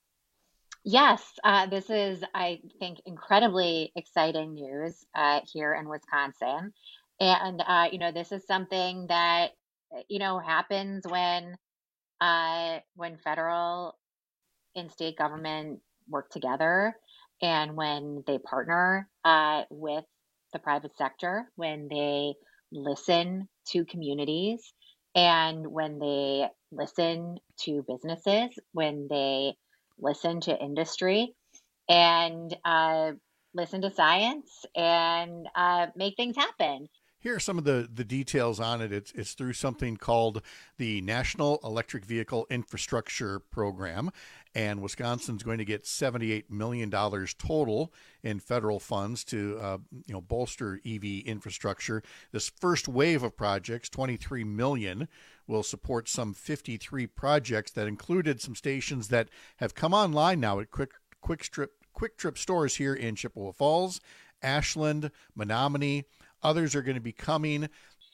S4: Yes, uh, this is, I think, incredibly exciting news uh, here in Wisconsin. And, uh, you know, this is something that, you know, happens when uh, when federal and state government work together and when they partner uh, with the private sector, when they listen to communities and when they listen to businesses, when they listen to industry and uh, listen to science and uh, make things happen.
S3: Here are some of the, the details on it. It's, it's through something called the National Electric Vehicle Infrastructure Program, and Wisconsin's going to get seventy-eight million dollars total in federal funds to uh, you know bolster E V infrastructure. This first wave of projects, twenty-three million dollars, will support some fifty-three projects that included some stations that have come online now at quick quick strip quick trip stores here in Chippewa Falls, Ashland, Menominee. Others are going to be coming.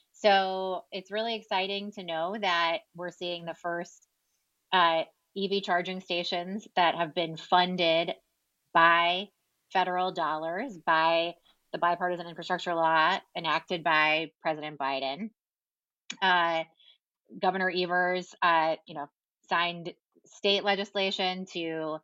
S4: So it's really exciting to know that we're seeing the first uh, E V charging stations that have been funded by federal dollars, by the bipartisan infrastructure law enacted by President Biden. Uh, Governor Evers, uh, you know, signed state legislation to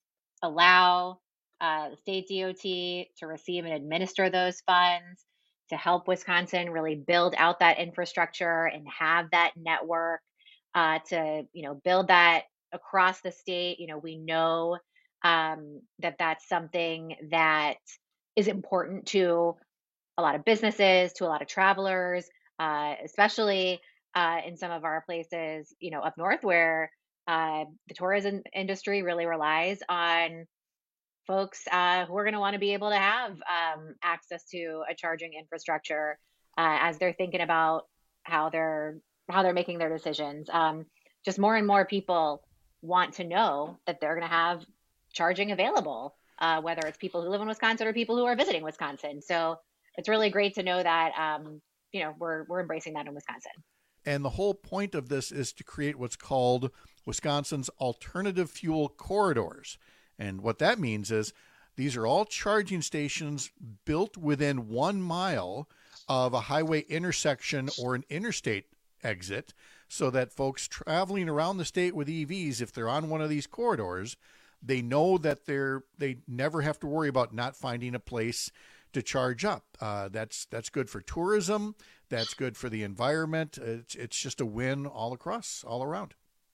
S4: allow uh, the state D O T to receive and administer those funds, to help Wisconsin really build out that infrastructure and have that network, uh, to, you know, build that across the state. You know, we know um, that that's something that is important to a lot of businesses, to a lot of travelers, uh, especially uh, in some of our places, you know, up north where uh, the tourism industry really relies on folks uh, who are going to want to be able to have um, access to a charging infrastructure uh, as they're thinking about how they're how they're making their decisions. Um, just more and more people want to know that they're going to have charging available, uh, whether it's people who live in Wisconsin or people who are visiting Wisconsin. So it's really great to know that, um, you know, we're, we're embracing that in Wisconsin.
S3: And the whole point of this is to create what's called Wisconsin's alternative fuel corridors. And what that means is these are all charging stations built within one mile of a highway intersection or an interstate exit, so that folks traveling around the state with E Vs, if they're on one of these corridors, they know that they're they never have to worry about not finding a place to charge up. Uh, that's that's good for tourism. That's good for the environment. It's it's just a win all across, all around.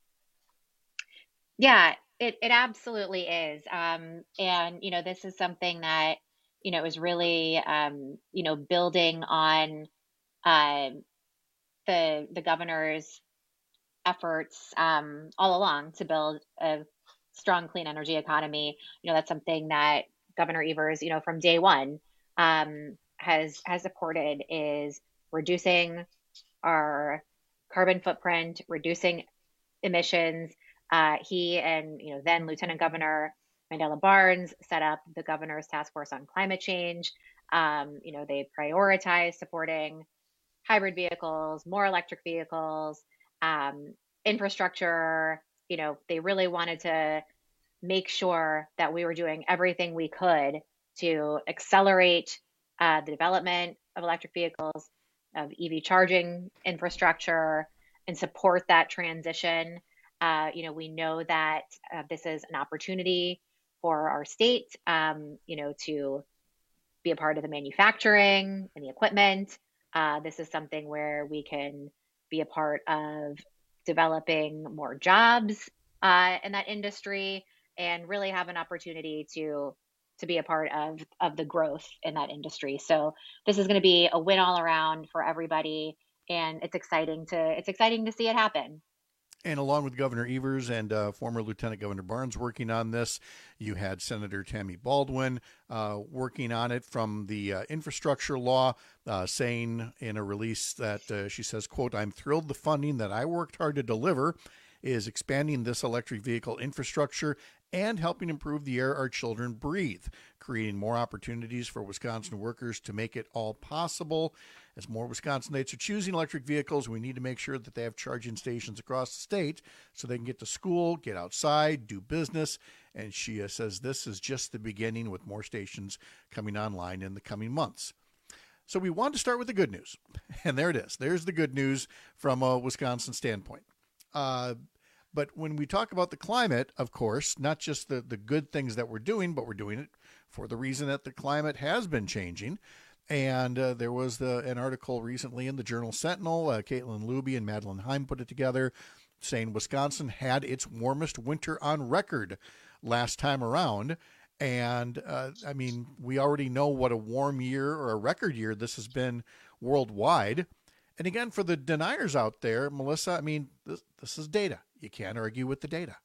S4: Yeah, it it absolutely is. Um, and you know, this is something that you know is really um, you know building on uh, the the governor's efforts um, all along to build a strong clean energy economy. You know, that's something that Governor Evers, you know, from day one um, has has supported, is reducing our carbon footprint, reducing emissions. Uh, he and, you know, then Lieutenant Governor Mandela Barnes set up the Governor's Task Force on Climate Change. Um, you know, they prioritize supporting hybrid vehicles, more electric vehicles, um, infrastructure. You know, they really wanted to make sure that we were doing everything we could to accelerate uh, the development of electric vehicles, of E V charging infrastructure, and support that transition. Uh, you know, we know that uh, this is an opportunity for our state, um, you know, to be a part of the manufacturing and the equipment. Uh, this is something where we can be a part of developing more jobs uh, in that industry, and really have an opportunity to to be a part of of the growth in that industry. So this is going to be a win all around for everybody, and it's exciting to it's exciting to see it happen.
S3: And along with Governor Evers and uh, former Lieutenant Governor Barnes working on this, you had Senator Tammy Baldwin uh, working on it from the uh, infrastructure law, uh, saying in a release that uh, she says, quote, "I'm thrilled the funding that I worked hard to deliver is expanding this electric vehicle infrastructure and helping improve the air our children breathe, creating more opportunities for Wisconsin workers to make it all possible. As more Wisconsinites are choosing electric vehicles, we need to make sure that they have charging stations across the state so they can get to school, get outside, do business." And she uh, says this is just the beginning, with more stations coming online in the coming months. So we want to start with the good news. And there it is. There's the good news from a Wisconsin standpoint. Uh, but when we talk about the climate, of course, not just the, the good things that we're doing, but we're doing it for the reason that the climate has been changing. And uh, there was the, an article recently in the Journal Sentinel. Uh, Caitlin Luby and Madeline Heim put it together, saying Wisconsin had its warmest winter on record last time around. And, uh, I mean, we already know what a warm year or a record year this has been worldwide. And again, for the deniers out there, Melissa, I mean, this, this is data. You can't argue with the data.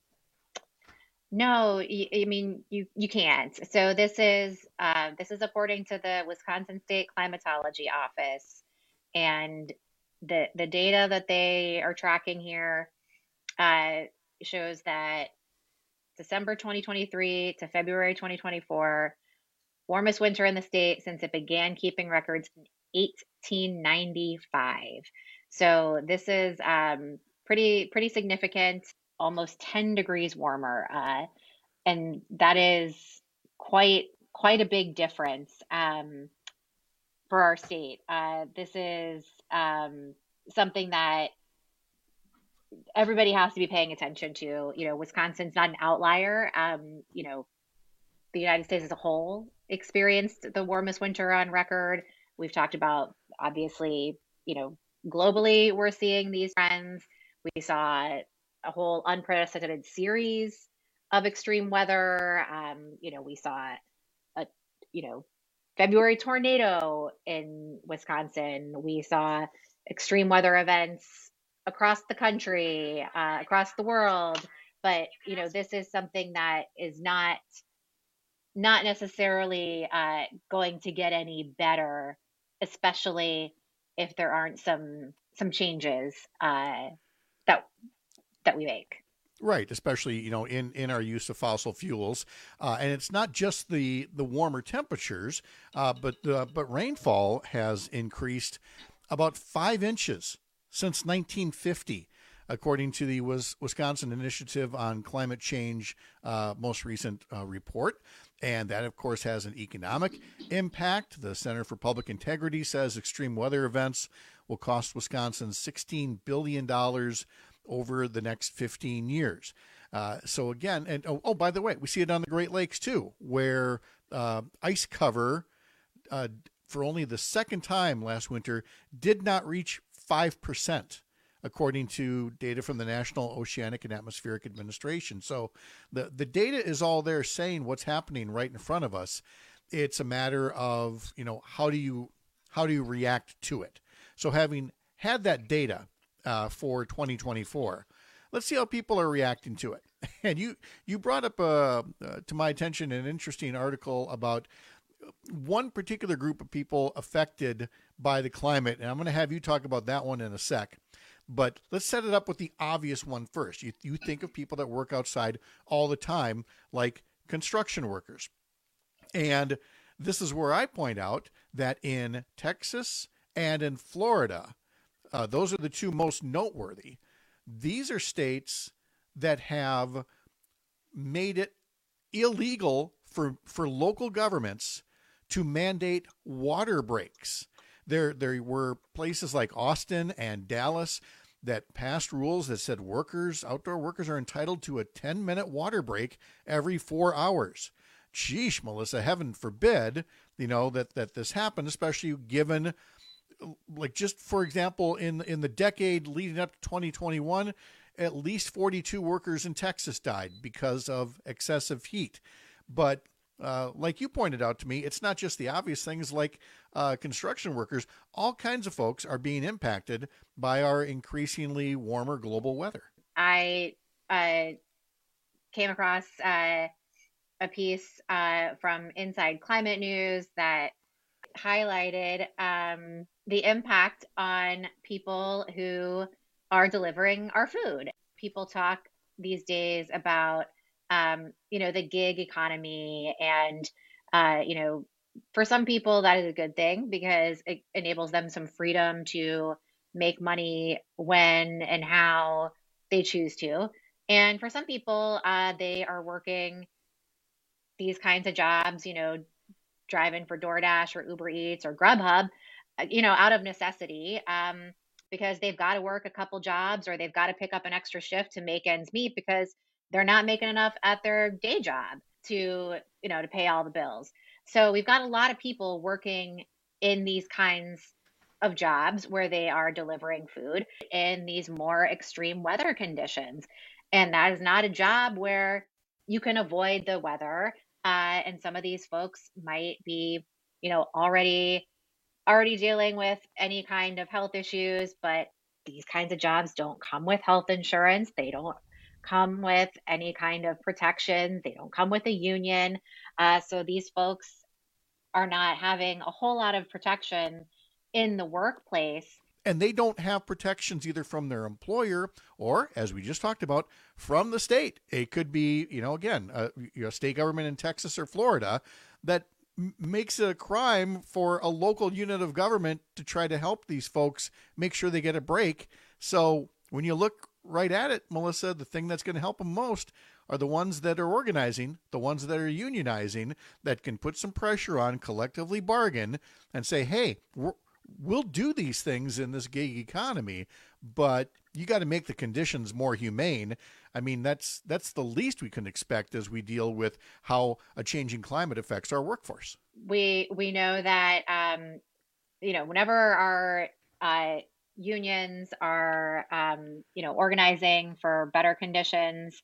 S4: No, I mean, you, you can't. So this is uh, this is according to the Wisconsin State Climatology Office, and the the data that they are tracking here uh, shows that December twenty twenty-three to February twenty twenty-four, warmest winter in the state since it began keeping records in eighteen ninety-five. So this is um, pretty pretty significant. Almost ten degrees warmer. Uh, and that is quite, quite a big difference um, for our state. Uh, this is um, something that everybody has to be paying attention to. You know, Wisconsin's not an outlier. Um, you know, the United States as a whole experienced the warmest winter on record. We've talked about, obviously, you know, globally, we're seeing these trends. We saw a whole unprecedented series of extreme weather. Um, you know, we saw a, you know, February tornado in Wisconsin. We saw extreme weather events across the country, uh, across the world. But, you know, this is something that is not, not necessarily uh, going to get any better, especially if there aren't some, some changes uh, that that we make.
S3: Right, especially, you know, in, in our use of fossil fuels. Uh, and it's not just the, the warmer temperatures, uh, but uh, but rainfall has increased about five inches since nineteen fifty, according to the Wisconsin Initiative on Climate Change uh, most recent uh, report. And that, of course, has an economic impact. The Center for Public Integrity says extreme weather events will cost Wisconsin sixteen billion dollars over the next fifteen years. Uh, so again, and oh, oh, by the way, we see it on the Great Lakes too, where uh, ice cover uh, for only the second time last winter did not reach five percent, according to data from the National Oceanic and Atmospheric Administration. So the, the data is all there saying what's happening right in front of us. It's a matter of, you know, how do you, how do you react to it? So having had that data uh, for twenty twenty-four, let's see how people are reacting to it. And you, you brought up uh, uh, to my attention an interesting article about one particular group of people affected by the climate. And I'm going to have you talk about that one in a sec. But let's set it up with the obvious one first. You, you think of people that work outside all the time, like construction workers. And this is where I point out that in Texas and in Florida, uh, those are the two most noteworthy. These are states that have made it illegal for, for local governments to mandate water breaks. There, there were places like Austin and Dallas that passed rules that said workers, outdoor workers, are entitled to a ten-minute water break every four hours. Sheesh, Melissa, heaven forbid, you know, that, that this happened, especially given, like, just for example, in, in the decade leading up to twenty twenty-one, at least forty-two workers in Texas died because of excessive heat. But Uh, like you pointed out to me, it's not just the obvious things like uh, construction workers. All kinds of folks are being impacted by our increasingly warmer global weather.
S4: I uh, came across uh, a piece uh, from Inside Climate News that highlighted um, the impact on people who are delivering our food. People talk these days about Um, you know, the gig economy. And, uh, you know, for some people, that is a good thing because it enables them some freedom to make money when and how they choose to. And for some people, uh, they are working these kinds of jobs, you know, driving for DoorDash or Uber Eats or Grubhub, you know, out of necessity, um, because they've got to work a couple jobs or they've got to pick up an extra shift to make ends meet because they're not making enough at their day job to, you know, to pay all the bills. So we've got a lot of people working in these kinds of jobs where they are delivering food in these more extreme weather conditions. And that is not a job where you can avoid the weather. Uh, and some of these folks might be, you know, already, already dealing with any kind of health issues, but these kinds of jobs don't come with health insurance. They don't come with any kind of protection. They don't come with a union. Uh, so these folks are not having a whole lot of protection in the workplace.
S3: And they don't have protections either from their employer or, as we just talked about, from the state. It could be, you know, again, a, a state government in Texas or Florida that m- makes it a crime for a local unit of government to try to help these folks make sure they get a break. So when you look right at it, Melissa, the thing that's going to help them most are the ones that are organizing, the ones that are unionizing, that can put some pressure on, collectively bargain, and say, hey, we're, we'll do these things in this gig economy, but you got to make the conditions more humane. I mean, that's that's the least we can expect as we deal with how a changing climate affects our workforce.
S4: We we know that, um, you know, whenever our uh, unions are, um, you know, organizing for better conditions,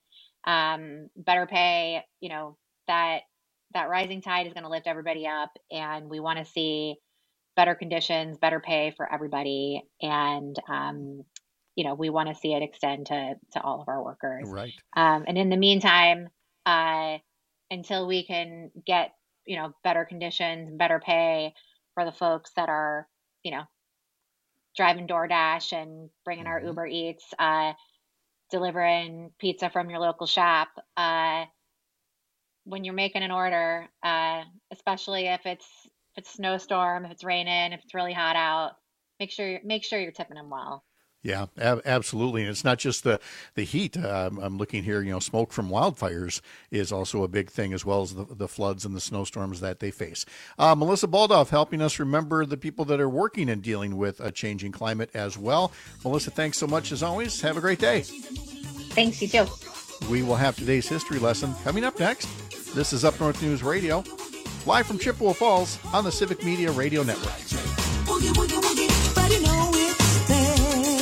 S4: um, better pay, you know, that that rising tide is going to lift everybody up, and we want to see better conditions, better pay for everybody, and um, you know, we want to see it extend to to all of our workers.
S3: Right.
S4: Um, and in the meantime, uh, until we can get, you know, better conditions, better pay for the folks that are, you know, driving DoorDash and bringing our Uber Eats, uh, delivering pizza from your local shop, uh, when you're making an order, uh, especially if it's if it's snowstorm, if it's raining, if it's really hot out, make sure make sure you're tipping them well.
S3: Yeah, ab- absolutely. And it's not just the, the heat. Uh, I'm looking here, you know, smoke from wildfires is also a big thing, as well as the, the floods and the snowstorms that they face. Uh, Melissa Baldoff helping us remember the people that are working and dealing with a changing climate as well. Melissa, thanks so much as always. Have a great day.
S4: Thanks, you too.
S3: We will have today's history lesson coming up next. This is Up North News Radio, live from Chippewa Falls on the Civic Media Radio Network.
S19: Boogie, boogie, boogie, but you know it's there.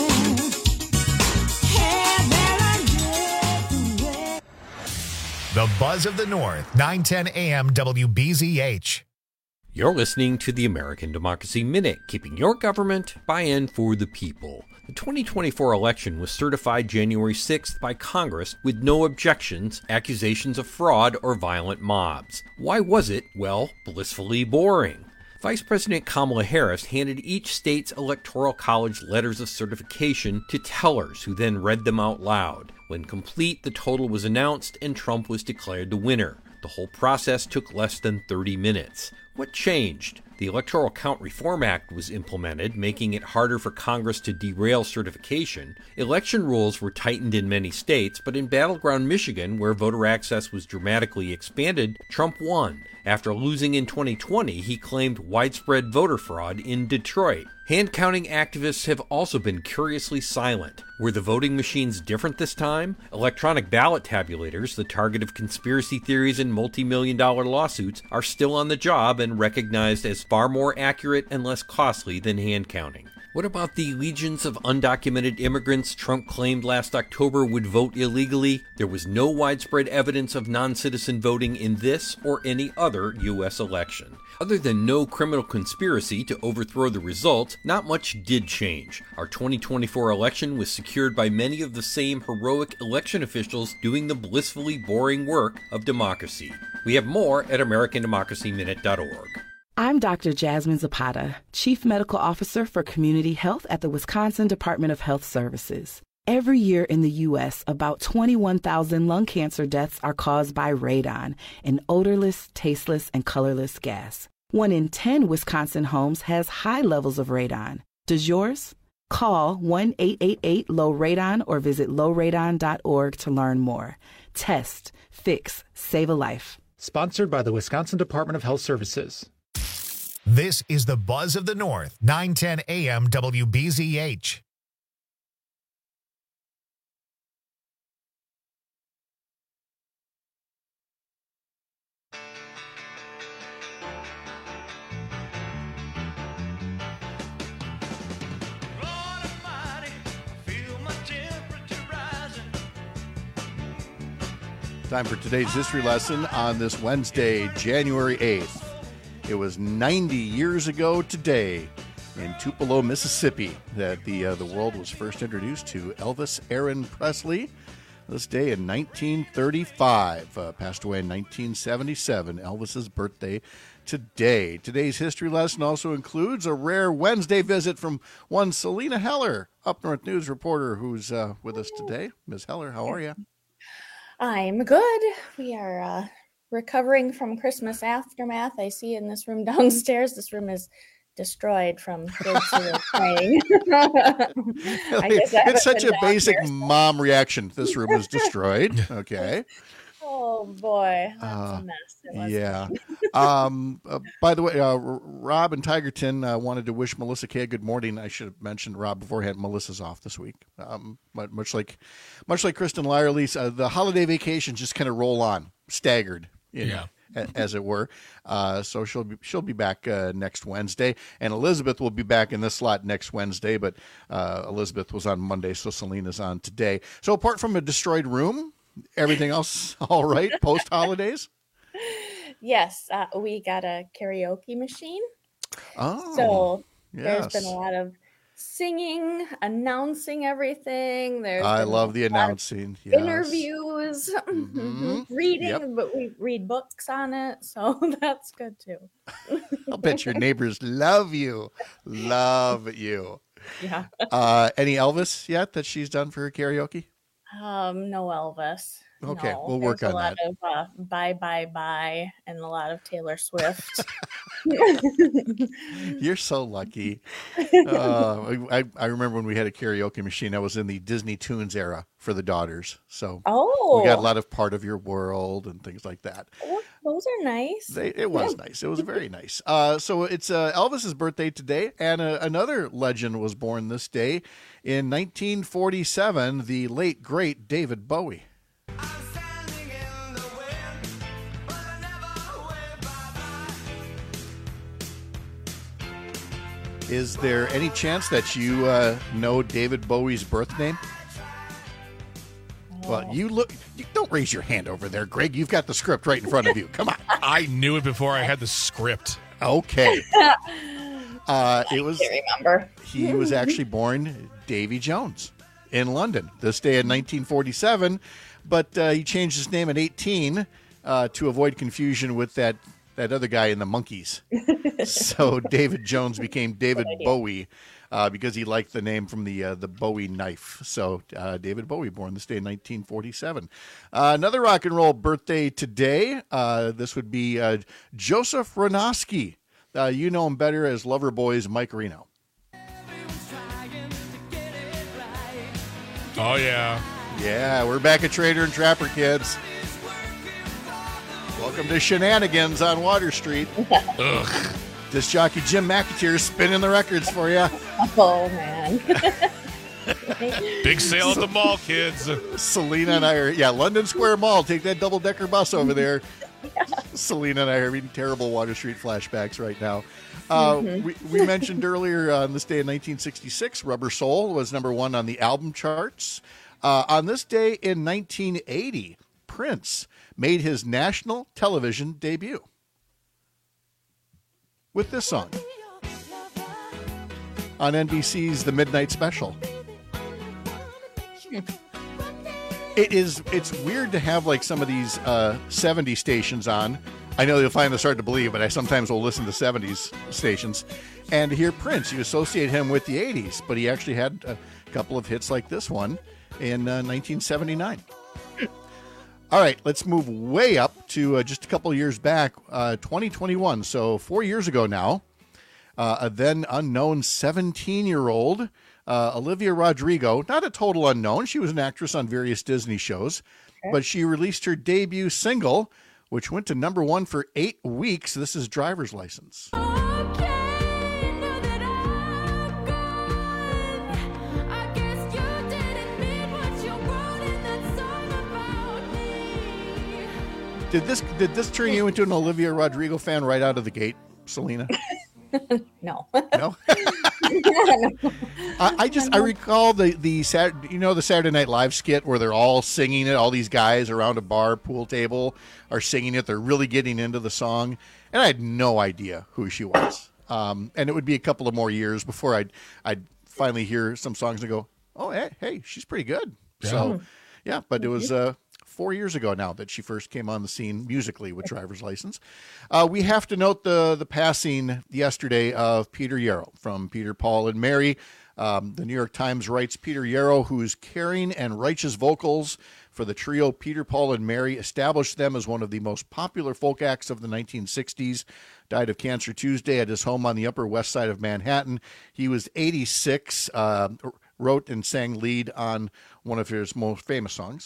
S1: The Buzz of the North, nine ten A M W B Z H.
S5: You're listening to the American Democracy Minute, keeping your government by and for the people. The twenty twenty-four election was certified January sixth by Congress with no objections, accusations of fraud, or violent mobs. Why was it, well, blissfully boring? Vice President Kamala Harris handed each state's electoral college letters of certification to tellers who then read them out loud. When complete, the total was announced and Trump was declared the winner. The whole process took less than thirty minutes. What changed? The Electoral Count Reform Act was implemented, making it harder for Congress to derail certification. Election rules were tightened in many states, but in battleground Michigan, where voter access was dramatically expanded, Trump won. After losing in twenty twenty, he claimed widespread voter fraud in Detroit. Hand-counting activists have also been curiously silent. Were the voting machines different this time? Electronic ballot tabulators, the target of conspiracy theories and multi-million dollar lawsuits, are still on the job and recognized as far more accurate and less costly than hand-counting. What about the legions of undocumented immigrants Trump claimed last October would vote illegally? There was no widespread evidence of non-citizen voting in this or any other U S election. Other than no criminal conspiracy to overthrow the results, not much did change. Our twenty twenty-four election was secured by many of the same heroic election officials doing the blissfully boring work of democracy. We have more at American Democracy Minute dot org.
S6: I'm Doctor Jasmine Zapata, Chief Medical Officer for Community Health at the Wisconsin Department of Health Services. Every year in the U S, about twenty-one thousand lung cancer deaths are caused by radon, an odorless, tasteless, and colorless gas. One in ten Wisconsin homes has high levels of radon. Does yours? Call one eight eight eight low radon or visit low radon dot org to learn more. Test, fix, save a life.
S7: Sponsored by the Wisconsin Department of Health Services.
S1: This is the Buzz of the North, nine ten A M W B Z H.
S3: Time for today's history lesson on this Wednesday, January eighth. It was ninety years ago today in Tupelo, Mississippi, that the uh, the world was first introduced to Elvis Aaron Presley. This day in nineteen thirty-five, uh, passed away in nineteen seventy-seven, Elvis's birthday today. Today's history lesson also includes a rare Wednesday visit from one Selena Heller, Up North News reporter, who's uh, with us today. Miz Heller, how are you?
S9: I'm good. We are uh, recovering from Christmas aftermath. I see in this room downstairs, this room is destroyed from kids who were playing. I guess I
S3: it's such a
S9: been
S3: basic
S9: downstairs.
S3: mom reaction. This room is destroyed. Okay.
S9: Oh boy, that's
S3: Uh,
S9: a mess. It was
S3: yeah. um, uh, by the way, uh, R- Rob and Tigerton uh, wanted to wish Melissa Kay a good morning. I should have mentioned Rob beforehand. Melissa's off this week. Um, but much like, much like Kristen Lyerly's, uh, the holiday vacations just kind of roll on, staggered. You know,
S15: Yeah.
S3: a- as it were. Uh, so she'll be she'll be back uh, next Wednesday, and Elizabeth will be back in this slot next Wednesday. But uh, Elizabeth was on Monday, so Selena's on today. So apart from a destroyed room, everything else all right post holidays.
S9: Yes, uh, we got a karaoke machine.
S3: Oh,
S9: So
S3: yes.
S9: there's been a lot of singing, announcing everything. There's
S3: I
S9: been
S3: love the
S9: a lot of
S3: announcing. Yes.
S9: interviews,
S3: Mhm.
S9: reading,
S3: Yep.
S9: but we read books on it, so that's good too.
S3: I'll bet your neighbors love you, love you.
S9: Yeah.
S3: Uh, any Elvis yet that she's done for her karaoke?
S9: Um, no Elvis.
S3: Okay,
S9: no.
S3: we'll work
S9: There's
S3: on
S9: a lot
S3: that.
S9: of uh, bye bye bye and a lot of Taylor Swift.
S3: You're so lucky. Uh, I, I remember when we had a karaoke machine. I was in the Disney Tunes era for the daughters. So
S9: Oh.
S3: we got a lot of Part of Your World and things like that.
S9: Well, those are nice.
S3: They, it was nice. It was very nice. Uh, so it's uh, Elvis's birthday today, and uh, another legend was born this day in nineteen forty-seven. The late great David Bowie. Is there any chance that you uh, know David Bowie's birth name? Well, you look. You don't raise your hand over there, Greg. You've got the script right in front of you. Come on.
S15: I knew it before I had the script.
S3: Okay. Uh, it was.
S9: I can't remember.
S3: He was actually born Davy Jones in London this day in nineteen forty-seven, but uh, he changed his name at eighteen uh, to avoid confusion with that that other guy in the Monkees. So David Jones became David Bowie uh, because he liked the name from the uh, the Bowie knife. So uh, David Bowie, born this day in nineteen forty-seven. Uh, another rock and roll birthday today. Uh, this would be uh, Joseph Ronosky. Uh, you know him better as Loverboy's Mike Reno.
S15: Oh, yeah.
S3: Yeah, we're back at Trader and Trapper, kids. Welcome to Shenanigans on Water Street.
S15: Ugh.
S3: Disc jockey Jim McAteer spinning the records for you.
S9: Oh, man.
S15: Big sale at the mall, kids.
S3: Selena and I are, yeah, London Square Mall. Take that double-decker bus over there. Selena and I are having terrible Water Street flashbacks right now. Uh,
S9: Mhm.
S3: we, we mentioned earlier uh, on this day in nineteen sixty-six, Rubber Soul was number one on the album charts. Uh, on this day in nineteen eighty, Prince made his national television debut with this song on N B C's The Midnight Special. It is, it's weird to have like some of these uh, seventies stations on. I know you'll find this hard to believe, but I sometimes will listen to seventies stations and hear Prince. You associate him with the eighties, but he actually had a couple of hits like this one in uh, nineteen seventy-nine. All right, let's move way up to uh, just a couple of years back, uh, twenty twenty-one. So four years ago now, uh, a then unknown seventeen-year-old uh, Olivia Rodrigo, not a total unknown. She was an actress on various Disney shows, okay. but she released her debut single, which went to number one for eight weeks. This is Driver's License. Did this did this turn you into an Olivia Rodrigo fan right out of the gate, Selena?
S9: No.
S3: No. I, I just I recall the the Saturday, you know the Saturday Night Live skit where they're all singing it. All these guys around a bar pool table are singing it. They're really getting into the song, and I had no idea who she was. Um, and it would be a couple of more years before I'd I'd finally hear some songs and go, oh hey hey she's pretty good.
S15: Yeah.
S3: So yeah, but it was uh, four years ago now that she first came on the scene musically with Driver's License. Uh, we have to note the the passing yesterday of Peter Yarrow from Peter, Paul, and Mary. Um, the New York Times writes Peter Yarrow, whose caring and righteous vocals for the trio Peter, Paul, and Mary established them as one of the most popular folk acts of the nineteen sixties, died of cancer Tuesday at his home on the Upper West Side of Manhattan. He was eighty-six, uh, wrote and sang lead on one of his most famous songs.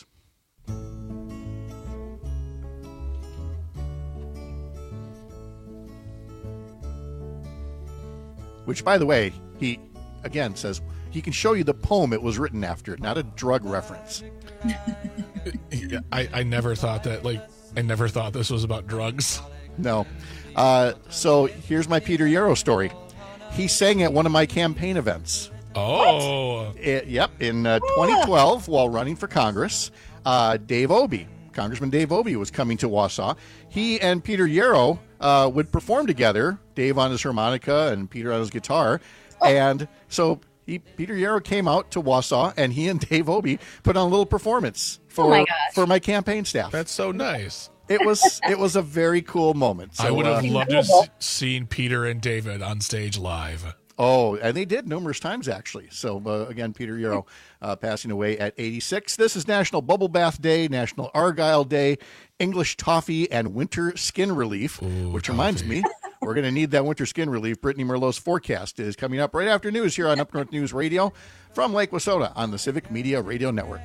S3: Which, by the way, he, again, says he can show you the poem it was written after, not a drug reference.
S15: I, I never thought that, like, I never thought this was about drugs.
S3: No. Uh, so here's my Peter Yarrow story. He sang at one of my campaign events.
S15: Oh.
S3: It, yep, in uh, twenty twelve, while running for Congress, uh, Dave Obey, Congressman Dave Obey, was coming to Wausau. He and Peter Yarrow uh, would perform together, Dave on his harmonica and Peter on his guitar. Oh. And so he, Peter Yarrow came out to Wausau, and he and Dave Obey put on a little performance for,
S9: oh my
S3: for my campaign staff.
S15: That's so nice.
S3: It was it was a very cool moment. So,
S15: I would have
S3: uh,
S15: loved to have seen Peter and David on stage live.
S3: Oh, and they did numerous times, actually. So, uh, again, Peter Yarrow uh, passing away at eighty-six. This is National Bubble Bath Day, National Argyle Day, English Toffee, and Winter Skin Relief, Ooh, which toffee. reminds me, we're going to need that winter skin relief. Brittany Merlot's forecast is coming up right after news here on Up North News Radio from Lake Wissota on the Civic Media Radio Network.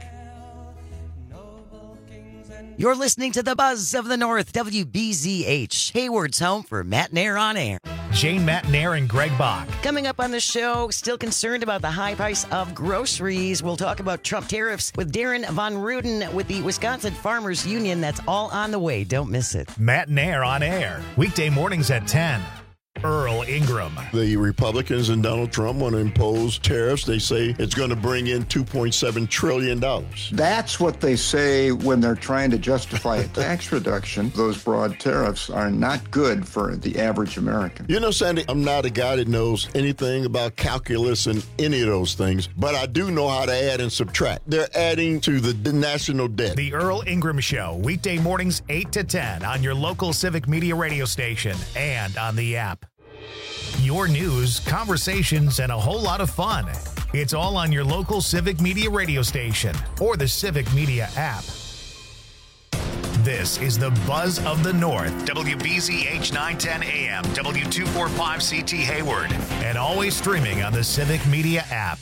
S26: You're listening to the Buzz of the North, W B Z H, Hayward's home for Matt Nair on air.
S1: Jane Matt Nair and Greg Bach.
S26: Coming up on the show, still concerned about the high price of groceries. We'll talk about Trump tariffs with Darren Von Ruden with the Wisconsin Farmers Union. That's all on the way. Don't miss it.
S1: Matt Nair on air, weekday mornings at ten. Earl Ingram.
S10: The Republicans and Donald Trump want to impose tariffs. They say it's going to bring in two point seven trillion dollars.
S13: That's what they say when they're trying to justify a tax reduction. Those broad tariffs are not good for the average American.
S10: You know, Sandy, I'm not a guy that knows anything about calculus and any of those things, but I do know how to add and subtract. They're adding to the national debt.
S1: The Earl Ingram Show, weekday mornings eight to ten on your local Civic Media radio station and on the app. Your news, conversations, and a whole lot of fun. It's all on your local Civic Media radio station or the Civic Media app. This is the Buzz of the North, W B Z H nine ten A M, W two forty-five C T Hayward, and always streaming on the Civic Media app.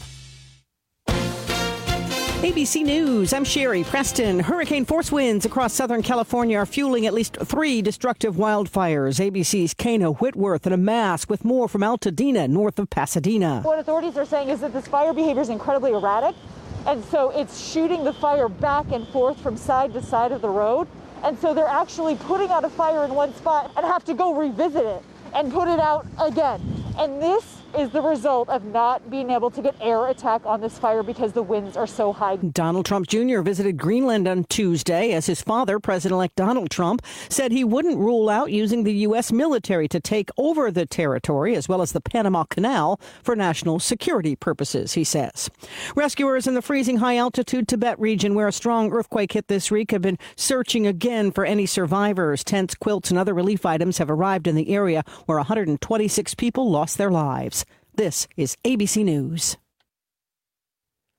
S14: A B C News, I'm Sherry Preston. Hurricane force winds across Southern California are fueling at least three destructive wildfires. A B C's Kana Whitworth in a mask with more from Altadena, north of Pasadena.
S16: What authorities are saying is that this fire behavior is incredibly erratic, and so it's shooting the fire back and forth from side to side of the road. And so they're actually putting out a fire in one spot and have to go revisit it and put it out again. And this is the result of not being able to get air attack on this fire because the winds are so high.
S14: Donald Trump Junior visited Greenland on Tuesday as his father, President-elect Donald Trump, said he wouldn't rule out using the U S military to take over the territory as well as the Panama Canal for national security purposes, he says. Rescuers in the freezing high-altitude Tibet region where a strong earthquake hit this week have been searching again for any survivors. Tents, quilts, and other relief items have arrived in the area where one hundred twenty-six people lost their lives. This is A B C News.